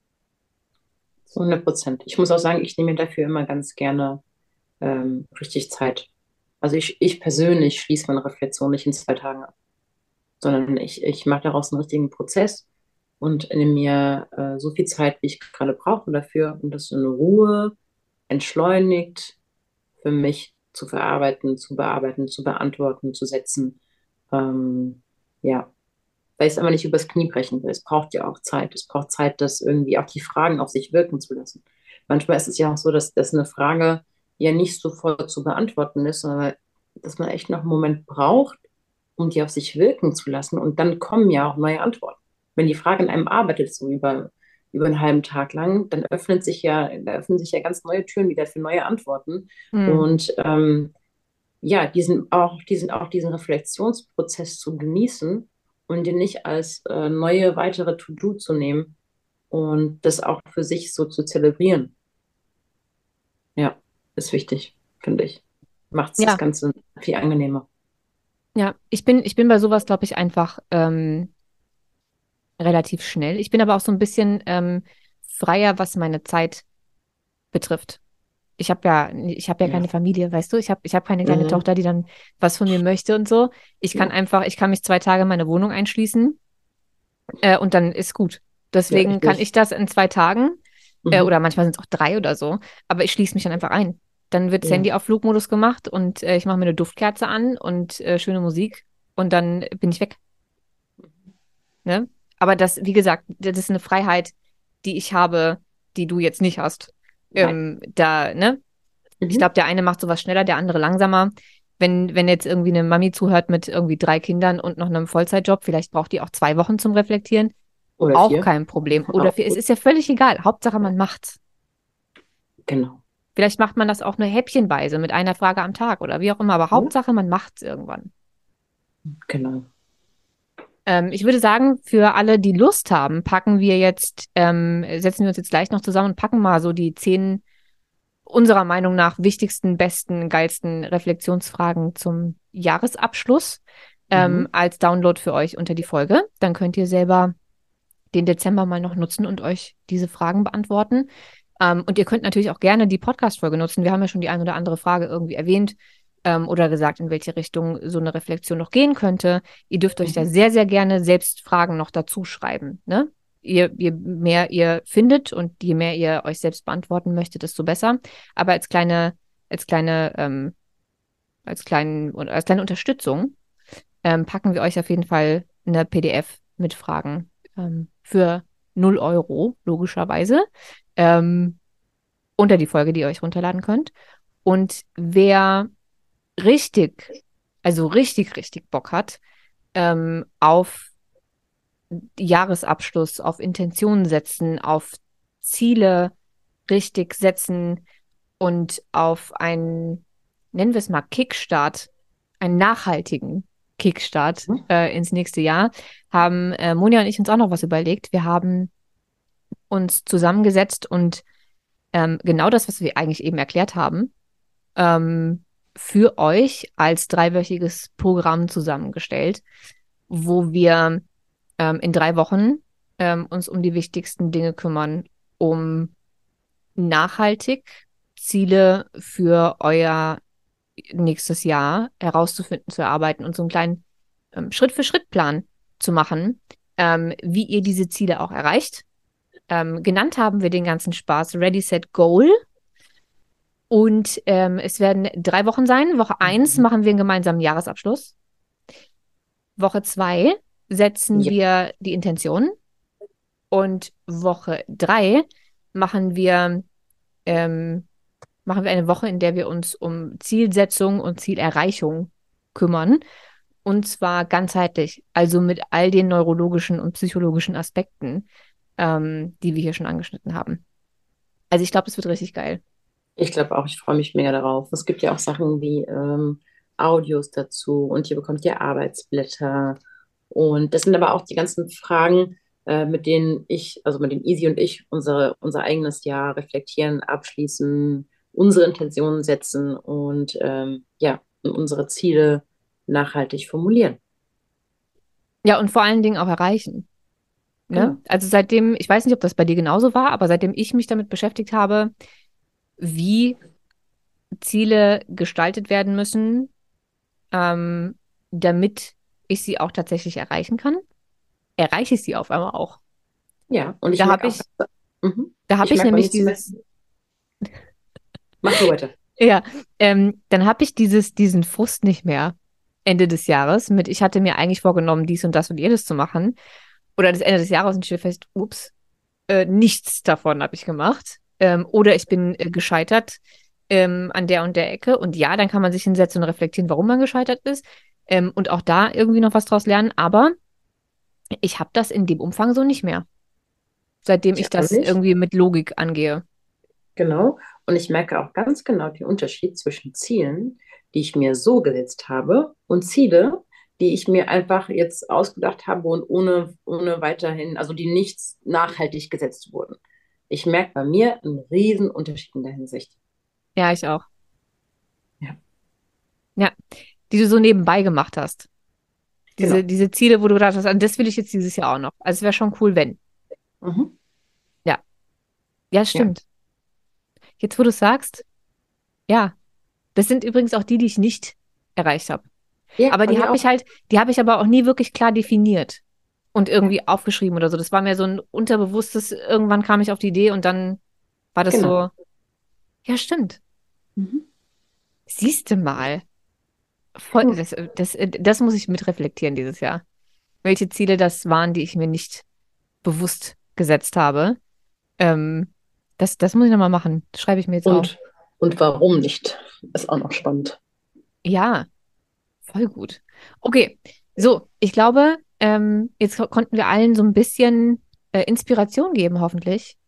S1: Zu hundert Prozent. Ich muss auch sagen, ich nehme mir dafür immer ganz gerne ähm, richtig Zeit. Also ich, ich persönlich schließe meine Reflexion nicht in zwei Tagen ab, sondern ich, ich mache daraus einen richtigen Prozess und nehme mir äh, so viel Zeit, wie ich gerade brauche dafür, um das in Ruhe, entschleunigt für mich zu verarbeiten, zu bearbeiten, zu beantworten, zu setzen. Ähm, ja, weil ich es aber nicht übers Knie brechen will. Es braucht ja auch Zeit. Es braucht Zeit, das irgendwie auch die Fragen auf sich wirken zu lassen. Manchmal ist es ja auch so, dass, dass eine Frage ja nicht sofort zu beantworten ist, sondern dass man echt noch einen Moment braucht, um die auf sich wirken zu lassen. Und dann kommen ja auch neue Antworten. Wenn die Frage in einem arbeitet, so über, über einen halben Tag lang, dann öffnet sich ja, da öffnen sich ja ganz neue Türen wieder für neue Antworten.
S2: Hm.
S1: Und ähm, ja, diesen auch, diesen, auch diesen Reflexionsprozess zu genießen und den nicht als äh, neue weitere To-Do zu nehmen und das auch für sich so zu zelebrieren. Ja, ist wichtig, finde ich. Macht es das
S2: Ja,
S1: Ganze viel angenehmer.
S2: ja. Ich bin, ich bin bei sowas, glaube ich, einfach ähm, relativ schnell. Ich bin aber auch so ein bisschen ähm, freier, was meine Zeit betrifft. Ich habe ja, ich habe ja
S1: Ja.
S2: keine Familie, weißt du? Ich habe, ich habe keine kleine
S1: Mhm.
S2: Tochter, die dann was von mir möchte und so. Ich kann
S1: Ja.
S2: einfach, ich kann mich zwei Tage in meine Wohnung einschließen äh, und dann ist gut.
S1: Ja,
S2: Deswegen
S1: ich
S2: kann
S1: nicht.
S2: ich das in zwei Tagen äh,
S1: Mhm.
S2: oder manchmal sind es auch drei oder so, aber ich schließe mich dann einfach ein. Dann wird das
S1: Ja.
S2: Handy auf Flugmodus gemacht und äh, ich mache mir eine Duftkerze an und äh, schöne Musik und dann bin ich weg. Ne? Aber das, wie gesagt, das ist eine Freiheit, die ich habe, die du jetzt nicht hast.
S1: Nein.
S2: Ähm, da, ne? Ich
S1: Mhm.
S2: glaube, der eine macht sowas schneller, der andere langsamer. Wenn, wenn jetzt irgendwie eine Mami zuhört mit irgendwie drei Kindern und noch einem Vollzeitjob, vielleicht braucht die auch zwei Wochen zum Reflektieren.
S1: Oder
S2: Auch
S1: vier.
S2: kein Problem. Oder
S1: Auch
S2: vier, es
S1: gut.
S2: ist ja völlig egal. Hauptsache,
S1: Ja.
S2: man macht's.
S1: Genau.
S2: Vielleicht macht man das auch nur häppchenweise mit einer Frage am Tag oder wie auch immer, aber
S1: Ja.
S2: Hauptsache, man macht's irgendwann.
S1: Genau.
S2: Ähm, ich würde sagen, für alle, die Lust haben, packen wir jetzt, ähm, setzen wir uns jetzt gleich noch zusammen und packen mal so die zehn unserer Meinung nach wichtigsten, besten, geilsten Reflexionsfragen zum Jahresabschluss ähm,
S1: Mhm.
S2: als Download für euch unter die Folge. Dann könnt ihr selber den Dezember mal noch nutzen und euch diese Fragen beantworten. Ähm, und ihr könnt natürlich auch gerne die Podcast-Folge nutzen. Wir haben ja schon die ein oder andere Frage irgendwie erwähnt ähm, oder gesagt, in welche Richtung so eine Reflexion noch gehen könnte. Ihr dürft euch da
S1: Mhm.
S2: sehr, sehr gerne selbst Fragen noch dazu schreiben. Ne? Je, je mehr ihr findet und je mehr ihr euch selbst beantworten möchtet, desto besser. Aber als kleine, als kleine, ähm, als kleinen, als kleine Unterstützung ähm, packen wir euch auf jeden Fall eine P D F mit Fragen ähm, für null Euro, logischerweise, ähm, unter die Folge, die ihr euch runterladen könnt. Und wer richtig, also richtig, richtig Bock hat ähm, auf Jahresabschluss, auf Intentionen setzen, auf Ziele richtig setzen und auf einen, nennen wir es mal, Kickstart, einen nachhaltigen Kickstart
S1: Mhm.
S2: äh, ins nächste Jahr, haben äh, Monja und ich uns auch noch was überlegt. Wir haben uns zusammengesetzt und ähm, genau das, was wir eigentlich eben erklärt haben, ähm, für euch als dreiwöchiges Programm zusammengestellt, wo wir ähm, in drei Wochen ähm, uns um die wichtigsten Dinge kümmern, um nachhaltig Ziele für euer nächstes Jahr herauszufinden, zu erarbeiten und so einen kleinen ähm, Schritt-für-Schritt-Plan zu machen, ähm, wie ihr diese Ziele auch erreicht. Ähm, genannt haben wir den ganzen Spaß Ready, Set, Goal. Und ähm, es werden drei Wochen sein. Woche eins
S1: Mhm.
S2: machen wir einen gemeinsamen Jahresabschluss. Woche zwei setzen
S1: Ja.
S2: wir die Intention. Und Woche drei machen wir, ähm, machen wir eine Woche, in der wir uns um Zielsetzung und Zielerreichung kümmern. Und zwar ganzheitlich, also mit all den neurologischen und psychologischen Aspekten, ähm, die wir hier schon angeschnitten haben. Also ich glaube, es wird richtig geil.
S1: Ich glaube auch, ich freue mich mega darauf. Es gibt ja auch Sachen wie ähm, Audios dazu und ihr bekommt ja Arbeitsblätter Und das sind aber auch die ganzen Fragen, äh, mit denen ich, also mit denen Easy und ich unsere, unser eigenes Jahr reflektieren, abschließen, unsere Intentionen setzen und ähm, ja, und unsere Ziele nachhaltig formulieren.
S2: Ja, und vor allen Dingen auch erreichen. Ne?
S1: Genau.
S2: Also seitdem, ich weiß nicht, ob das bei dir genauso war, aber seitdem ich mich damit beschäftigt habe, wie Ziele gestaltet werden müssen, ähm, damit ich sie auch tatsächlich erreichen kann, erreiche ich sie auf einmal auch.
S1: Ja, und ich
S2: Da habe
S1: merke auch,
S2: ich,
S1: mhm.
S2: da habe
S1: Ich
S2: ich
S1: merke bei
S2: nämlich
S1: mir zum
S2: dieses,
S1: Beispiel, mach du weiter.
S2: ja, ähm, dann habe ich dieses, diesen Frust nicht mehr Ende des Jahres mit, ich hatte mir eigentlich vorgenommen, dies und das und jenes zu machen. Oder das Ende des Jahres und stelle fest, ups, äh, nichts davon habe ich gemacht. Ähm, oder ich bin äh, gescheitert ähm, an der und der Ecke. Und ja, dann kann man sich hinsetzen und reflektieren, warum man gescheitert ist. Ähm, und auch da irgendwie noch was draus lernen. Aber ich habe das in dem Umfang so nicht mehr, seitdem
S1: Ich
S2: ich
S1: auch
S2: das
S1: nicht.
S2: irgendwie mit Logik angehe.
S1: Genau. Und ich merke auch ganz genau den Unterschied zwischen Zielen, die ich mir so gesetzt habe, und Ziele, die ich mir einfach jetzt ausgedacht habe und ohne, ohne weiterhin, also die nicht nachhaltig gesetzt wurden. Ich merke bei mir einen riesen Unterschied in der Hinsicht.
S2: Ja, ich auch.
S1: Ja,
S2: Ja, die du so nebenbei gemacht hast. Diese,
S1: genau.
S2: diese Ziele, wo du gedacht hast, an das will ich jetzt dieses Jahr auch noch. Also es wäre schon cool, wenn.
S1: Mhm.
S2: Ja, ja,
S1: Ja.
S2: stimmt. Jetzt, wo du es sagst, ja, das sind übrigens auch die, die ich nicht erreicht habe.
S1: Ja,
S2: Aber
S1: bei
S2: die
S1: mir
S2: habe
S1: auch.
S2: ich halt, die habe ich aber auch nie wirklich klar definiert und
S1: Ja,
S2: irgendwie aufgeschrieben oder so. Das war mir so ein unterbewusstes, irgendwann kam ich auf die Idee und dann war das
S1: genau.
S2: so, ja, stimmt.
S1: Mhm.
S2: Siehste mal. Voll,
S1: Hm.
S2: das, das, das muss ich mit reflektieren dieses Jahr. Welche Ziele das waren, die ich mir nicht bewusst gesetzt habe. Ähm, das, das muss ich nochmal machen. Das schreibe ich mir jetzt auf.
S1: Und, und warum nicht? Ist auch noch spannend.
S2: Ja, voll gut. Okay, so, ich glaube, ähm, jetzt ko- konnten wir allen so ein bisschen äh, Inspiration geben, hoffentlich,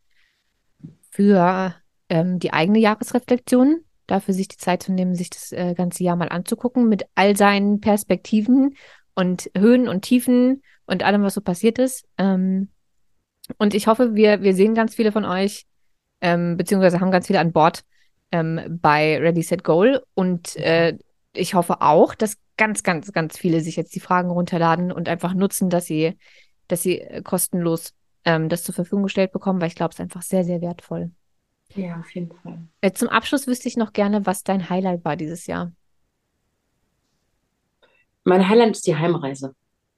S2: für ähm, die eigene Jahresreflexion, dafür sich die Zeit zu nehmen, sich das äh, ganze Jahr mal anzugucken, mit all seinen Perspektiven und Höhen und Tiefen und allem, was so passiert ist. Ähm, und ich hoffe, wir, wir sehen ganz viele von euch, ähm, beziehungsweise haben ganz viele an Bord ähm, bei Ready, Set, Goal. Und
S1: Ja.
S2: äh, ich hoffe auch, dass ganz, ganz, ganz viele sich jetzt die Fragen runterladen und einfach nutzen, dass sie, dass sie äh, kostenlos ähm, das zur Verfügung gestellt bekommen, weil ich glaube, es ist einfach sehr, sehr wertvoll.
S1: Ja, auf jeden Fall.
S2: Äh, zum Abschluss wüsste ich noch gerne, was dein Highlight war dieses Jahr.
S1: Mein Highlight ist die Heimreise.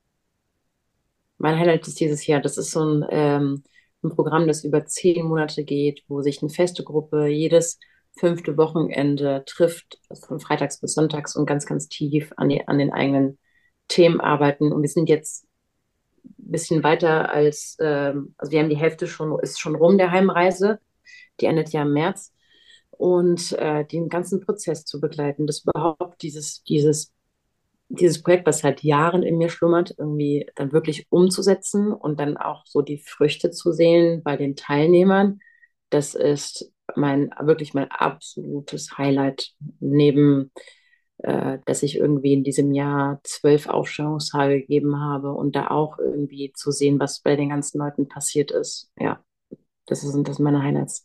S1: Mein Highlight ist dieses Jahr. Das ist so ein, ähm, ein Programm, das über zehn Monate geht, wo sich eine feste Gruppe jedes fünfte Wochenende trifft, also von freitags bis sonntags und ganz, ganz tief an, die, an den eigenen Themen arbeiten. Und wir sind jetzt ein bisschen weiter als, ähm, also wir haben die Hälfte schon, ist schon rum der Heimreise. Die endet ja im März. Und äh, den ganzen Prozess zu begleiten, das überhaupt dieses, dieses dieses Projekt, was seit Jahren in mir schlummert, irgendwie dann wirklich umzusetzen und dann auch so die Früchte zu sehen bei den Teilnehmern, das ist mein wirklich mein absolutes Highlight neben, äh, dass ich irgendwie in diesem Jahr zwölf Aufstellungstage gegeben habe und da auch irgendwie zu sehen, was bei den ganzen Leuten passiert ist. Ja, das sind das meine Highlights.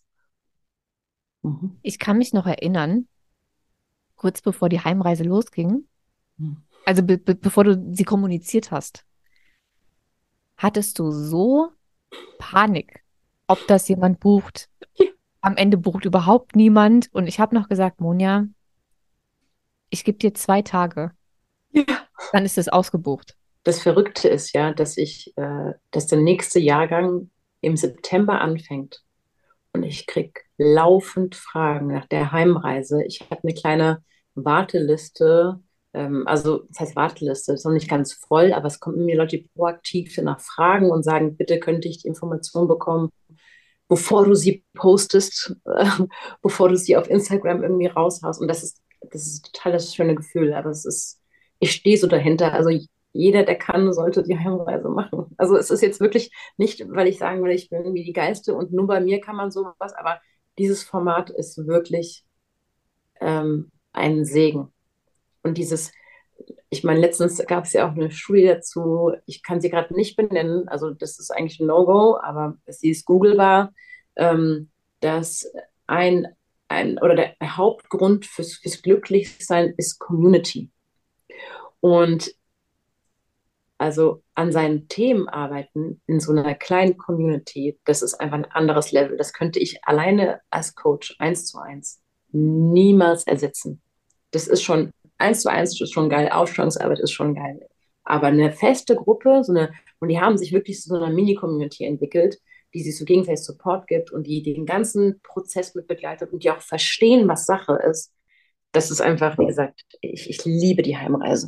S1: Mhm.
S2: Ich kann mich noch erinnern, kurz bevor die Heimreise losging, also be be bevor du sie kommuniziert hast, hattest du so Panik, ob das jemand bucht. Am Ende bucht überhaupt niemand. Und ich habe noch gesagt, Monja, ich gebe dir zwei Tage,
S1: Ja.
S2: dann ist es ausgebucht.
S1: Das Verrückte ist ja, dass ich, äh, dass der nächste Jahrgang im September anfängt. Und ich kriege laufend Fragen nach der Heimreise. Ich habe eine kleine Warteliste. Ähm, also, das heißt Warteliste, ist noch nicht ganz voll, aber es kommen mir Leute, die proaktiv danach fragen und sagen, bitte könnte ich die Information bekommen, bevor du sie postest, äh, bevor du sie auf Instagram irgendwie raushaust. Und das ist, das ist total das schöne Gefühl. Aber es ist, ich stehe so dahinter. Also jeder, der kann, sollte die Heimreise machen. Also es ist jetzt wirklich nicht, weil ich sagen will, ich bin irgendwie die Geiste und nur bei mir kann man sowas, aber dieses Format ist wirklich ähm, ein Segen. Und dieses, Ich meine, letztens gab es ja auch eine Studie dazu, ich kann sie gerade nicht benennen, also das ist eigentlich ein No-Go, aber sie ist googelbar, ähm, dass ein, ein oder der Hauptgrund fürs, fürs Glücklichsein ist Community. Und also an seinen Themen arbeiten in so einer kleinen Community, das ist einfach ein anderes Level. Das könnte ich alleine als Coach eins zu eins niemals ersetzen. Das ist schon eins zu eins ist schon geil, Aufstellungsarbeit ist schon geil. Aber eine feste Gruppe, so eine, und die haben sich wirklich zu so einer Mini-Community entwickelt, die sich so gegenseitig Support gibt und die den ganzen Prozess mit begleitet und die auch verstehen, was Sache ist. Das ist einfach, wie gesagt, ich, ich liebe die Heimreise.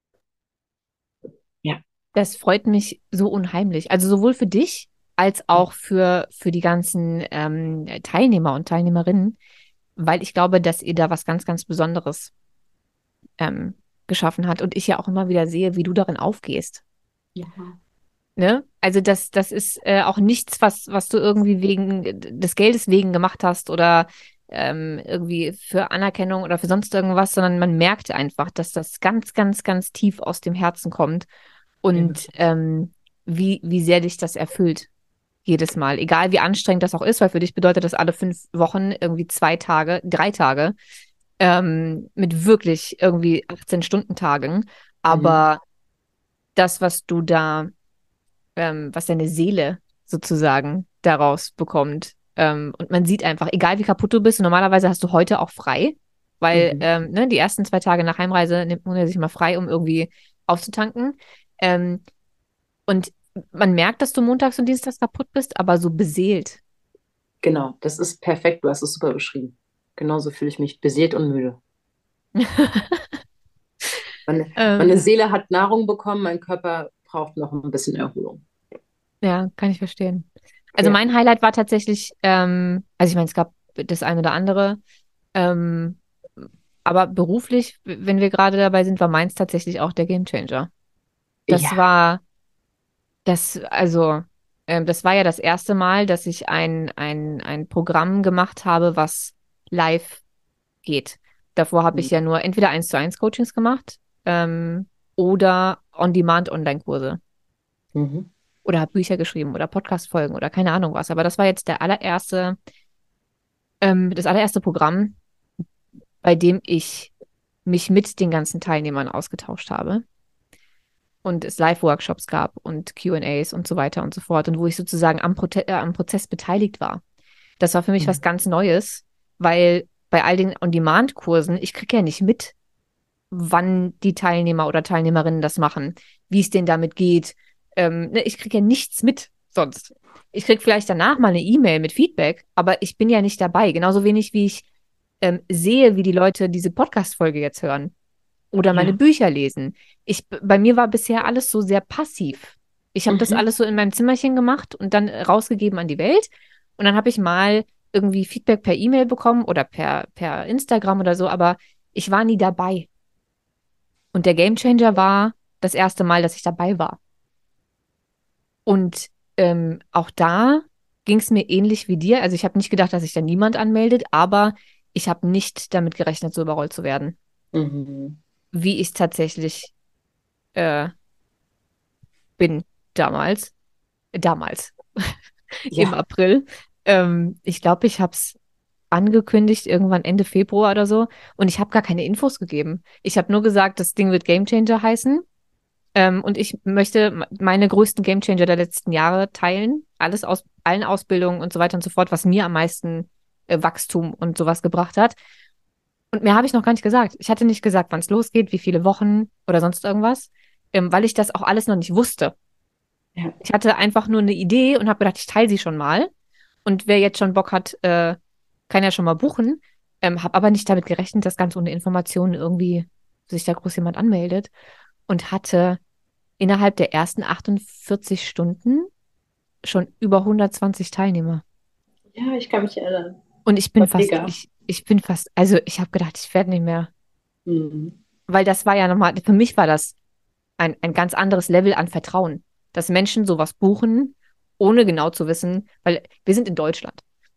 S1: Ja.
S2: Das freut mich so unheimlich. Also sowohl für dich als auch für, für die ganzen ähm, Teilnehmer und Teilnehmerinnen, weil ich glaube, dass ihr da was ganz, ganz Besonderes ähm, geschaffen habt und ich ja auch immer wieder sehe, wie du darin aufgehst.
S1: Ja.
S2: Ne? Also das, das ist äh, auch nichts, was, was du irgendwie wegen des Geldes wegen gemacht hast oder ähm, irgendwie für Anerkennung oder für sonst irgendwas, sondern man merkt einfach, dass das ganz, ganz, ganz tief aus dem Herzen kommt
S1: Ja,
S2: und
S1: wirklich.
S2: ähm, wie, wie sehr dich das erfüllt jedes Mal. Egal wie anstrengend das auch ist, weil für dich bedeutet das alle fünf Wochen irgendwie zwei Tage, drei Tage ähm, mit wirklich irgendwie achtzehn-Stunden-Tagen.
S1: Mhm.
S2: Aber das, was du da ähm, was deine Seele sozusagen daraus bekommt. Ähm, und man sieht einfach, egal wie kaputt du bist, und normalerweise hast du heute auch frei, weil
S1: Mhm.
S2: ähm, ne, die ersten zwei Tage nach Heimreise nimmt man ja sich mal frei, um irgendwie aufzutanken. Ähm, und man merkt, dass du montags und dienstags kaputt bist, aber so beseelt.
S1: Genau, das ist perfekt. Du hast es super beschrieben. Genauso fühle ich mich beseelt und müde. Meine, meine
S2: Ähm,
S1: Seele hat Nahrung bekommen, mein Körper braucht noch ein bisschen Erholung.
S2: ja, kann ich verstehen. Also
S1: Ja.
S2: mein Highlight war tatsächlich, ähm, also ich meine, es gab das eine oder andere, ähm, aber beruflich, wenn wir gerade dabei sind, war meins tatsächlich auch der Gamechanger. Das
S1: Ja.
S2: war das, also, ähm, das war ja das erste Mal, dass ich ein, ein, ein Programm gemacht habe, was live geht. Davor habe ich ja
S1: Mhm.
S2: nur entweder eins zu eins Coachings gemacht, ähm, oder On-Demand-Online-Kurse.
S1: Mhm.
S2: Oder habe Bücher geschrieben oder Podcast-Folgen oder keine Ahnung was. Aber das war jetzt der allererste, ähm, das allererste Programm, bei dem ich mich mit den ganzen Teilnehmern ausgetauscht habe und es Live-Workshops gab und Q und A's und so weiter und so fort und wo ich sozusagen am, Prote äh, am Prozess beteiligt war. Das war für mich was
S1: Mhm.
S2: ganz Neues, weil bei all den On-Demand-Kursen, ich kriege ja nicht mit, wann die Teilnehmer oder Teilnehmerinnen das machen, wie es denen damit geht. Ähm, ne, ich kriege ja nichts mit sonst. Ich kriege vielleicht danach mal eine E-Mail mit Feedback, aber ich bin ja nicht dabei. Genauso wenig wie ich ähm, sehe, wie die Leute diese Podcast-Folge jetzt hören oder meine
S1: Ja.
S2: Bücher lesen. Ich, bei mir war bisher alles so sehr passiv. Ich habe das
S1: Mhm.
S2: alles so in meinem Zimmerchen gemacht und dann rausgegeben an die Welt. Und dann habe ich mal irgendwie Feedback per E-Mail bekommen oder per, per Instagram oder so, aber ich war nie dabei. Und der Gamechanger war das erste Mal, dass ich dabei war. Und ähm, auch da ging es mir ähnlich wie dir. Also ich habe nicht gedacht, dass sich da niemand anmeldet, aber ich habe nicht damit gerechnet, so überrollt zu werden,
S1: Mhm.
S2: wie ich tatsächlich äh, bin damals. Damals, im
S1: Ja.
S2: April. Ähm, ich glaube, ich habe es angekündigt, irgendwann Ende Februar oder so. Und ich habe gar keine Infos gegeben. Ich habe nur gesagt, das Ding wird Gamechanger heißen. Ähm, und ich möchte meine größten Gamechanger der letzten Jahre teilen. Alles aus allen Ausbildungen und so weiter und so fort, was mir am meisten äh, Wachstum und sowas gebracht hat. Und mehr habe ich noch gar nicht gesagt. Ich hatte nicht gesagt, wann es losgeht, wie viele Wochen oder sonst irgendwas, ähm, weil ich das auch alles noch nicht wusste.
S1: Ja.
S2: Ich hatte einfach nur eine Idee und habe gedacht, ich teile sie schon mal. Und wer jetzt schon Bock hat, äh, kann ja schon mal buchen. Ähm, habe aber nicht damit gerechnet, dass ganz ohne Informationen irgendwie sich da groß jemand anmeldet. Und hatte innerhalb der ersten achtundvierzig Stunden schon über hundertzwanzig Teilnehmer.
S1: Ja, ich kann mich erinnern.
S2: Und ich bin
S1: War
S2: fast,
S1: mega.
S2: ich, ich bin fast, also ich habe gedacht, ich werde nicht mehr.
S1: Mhm.
S2: Weil das war ja nochmal, für mich war das ein, ein ganz anderes Level an Vertrauen, dass Menschen sowas buchen, ohne genau zu wissen, weil wir sind in Deutschland.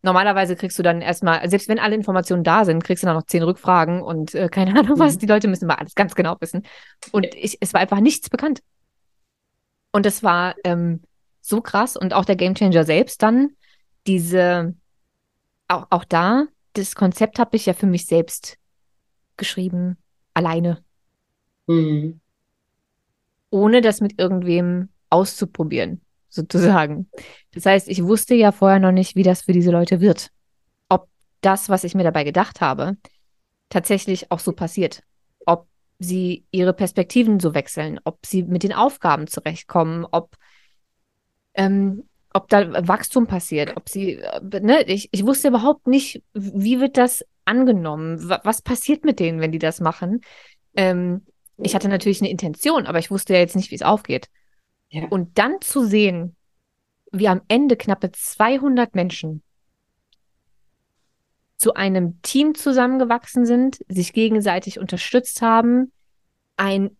S2: normalerweise kriegst du dann erstmal, selbst wenn alle Informationen da sind, kriegst du dann noch zehn Rückfragen und äh, keine Ahnung was.
S1: Mhm.
S2: Die Leute müssen mal alles ganz genau wissen. Und ich, es war einfach nichts bekannt. Und das war ähm, so krass. Und auch der Gamechanger selbst dann, diese, auch, auch da, das Konzept habe ich ja für mich selbst geschrieben, alleine,
S1: Mhm.
S2: ohne das mit irgendwem auszuprobieren, sozusagen. Das heißt, ich wusste ja vorher noch nicht, wie das für diese Leute wird. Ob das, was ich mir dabei gedacht habe, tatsächlich auch so passiert. Ob sie ihre Perspektiven so wechseln, ob sie mit den Aufgaben zurechtkommen, ob, ähm, ob da Wachstum passiert, ob sie, äh, ne, ich, ich wusste überhaupt nicht, wie wird das angenommen? Wa- Was passiert mit denen, wenn die das machen? Ähm, ich hatte natürlich eine Intention, aber ich wusste ja jetzt nicht, wie es aufgeht.
S1: Ja.
S2: Und dann zu sehen, wie am Ende knappe zweihundert Menschen zu einem Team zusammengewachsen sind, sich gegenseitig unterstützt haben, einen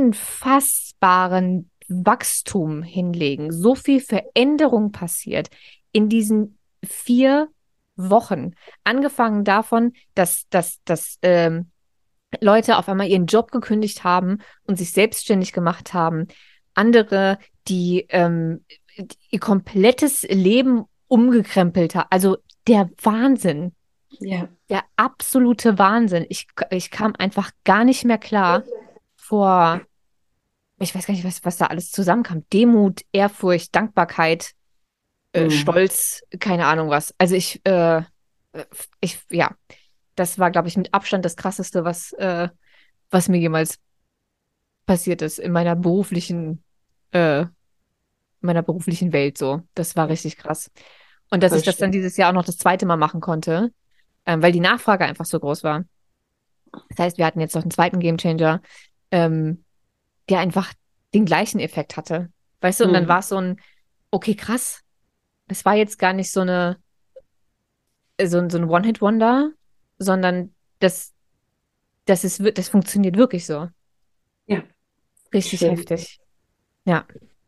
S2: unfassbaren Wachstum hinlegen, so viel Veränderung passiert in diesen vier Wochen. Angefangen davon, dass, dass, dass ähm, Leute auf einmal ihren Job gekündigt haben und sich selbstständig gemacht haben. Andere, die ähm, ihr komplettes Leben umgekrempelt haben. Also der Wahnsinn,
S1: Ja.
S2: der absolute Wahnsinn. Ich, ich kam einfach gar nicht mehr klar vor, ich weiß gar nicht, was, was da alles zusammenkam. Demut, Ehrfurcht, Dankbarkeit, äh,
S1: Mhm.
S2: Stolz, keine Ahnung was. Also ich, äh, ich, ja, das war, glaube ich, mit Abstand das Krasseste, was, äh, was mir jemals passiert ist in meiner beruflichen, äh, meiner beruflichen Welt so. Das war
S1: Ja,
S2: richtig krass. Und dass
S1: voll
S2: ich das dann
S1: schön.
S2: dieses Jahr auch noch das zweite Mal machen konnte, ähm, weil die Nachfrage einfach so groß war. Das heißt, wir hatten jetzt noch einen zweiten Gamechanger, ähm, der einfach den gleichen Effekt hatte. Weißt du, und dann war
S1: Mhm.
S2: es so ein, okay, krass. Es war jetzt gar nicht so eine, so, ein- so ein One-Hit-Wonder, sondern das, das ist, wir- das funktioniert wirklich so.
S1: Ja,
S2: Richtig
S1: schön.
S2: heftig. Ja.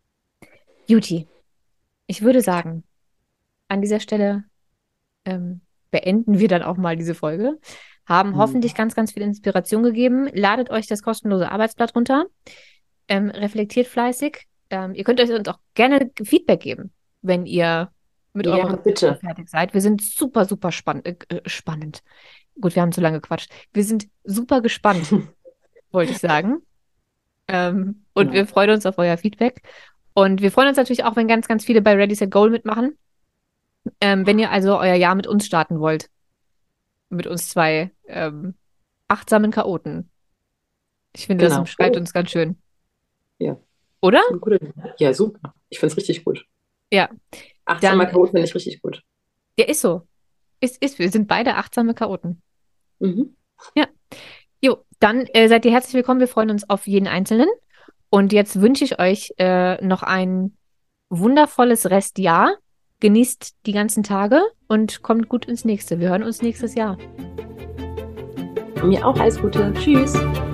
S2: Juti, ich würde sagen, an dieser Stelle ähm, beenden wir dann auch mal diese Folge. Haben hoffentlich
S1: Mhm.
S2: ganz, ganz viel Inspiration gegeben. Ladet euch das kostenlose Arbeitsblatt runter. Ähm, reflektiert fleißig. Ähm, ihr könnt euch uns auch gerne Feedback geben, wenn ihr mit eurer
S1: Ja,
S2: Reflexion
S1: bitte.
S2: fertig seid. Wir sind super, super spann äh, äh, spannend. Gut, wir haben zu lange gequatscht. Wir sind super gespannt, wollte ich sagen. Ähm, und wir
S1: Genau.
S2: freuen uns auf euer Feedback. Und wir freuen uns natürlich auch, wenn ganz, ganz viele bei Ready Set Goal mitmachen. Ähm, wenn ihr also euer Jahr mit uns starten wollt, mit uns zwei ähm, achtsamen Chaoten. Ich finde, das
S1: Genau.
S2: umschreibt uns ganz schön.
S1: Ja,
S2: Oder?
S1: eine gute. Ja, super. Ich finde es richtig gut.
S2: Ja,
S1: Achtsamer
S2: dann,
S1: Chaot finde ich richtig gut.
S2: der ist so. Ist, ist, wir sind beide achtsame Chaoten.
S1: Mhm.
S2: Ja. Jo, dann äh, seid ihr herzlich willkommen. Wir freuen uns auf jeden Einzelnen. Und jetzt wünsche ich euch äh, noch ein wundervolles Restjahr. Genießt die ganzen Tage und kommt gut ins nächste. Wir hören uns nächstes Jahr.
S1: Mir auch alles Gute. Tschüss.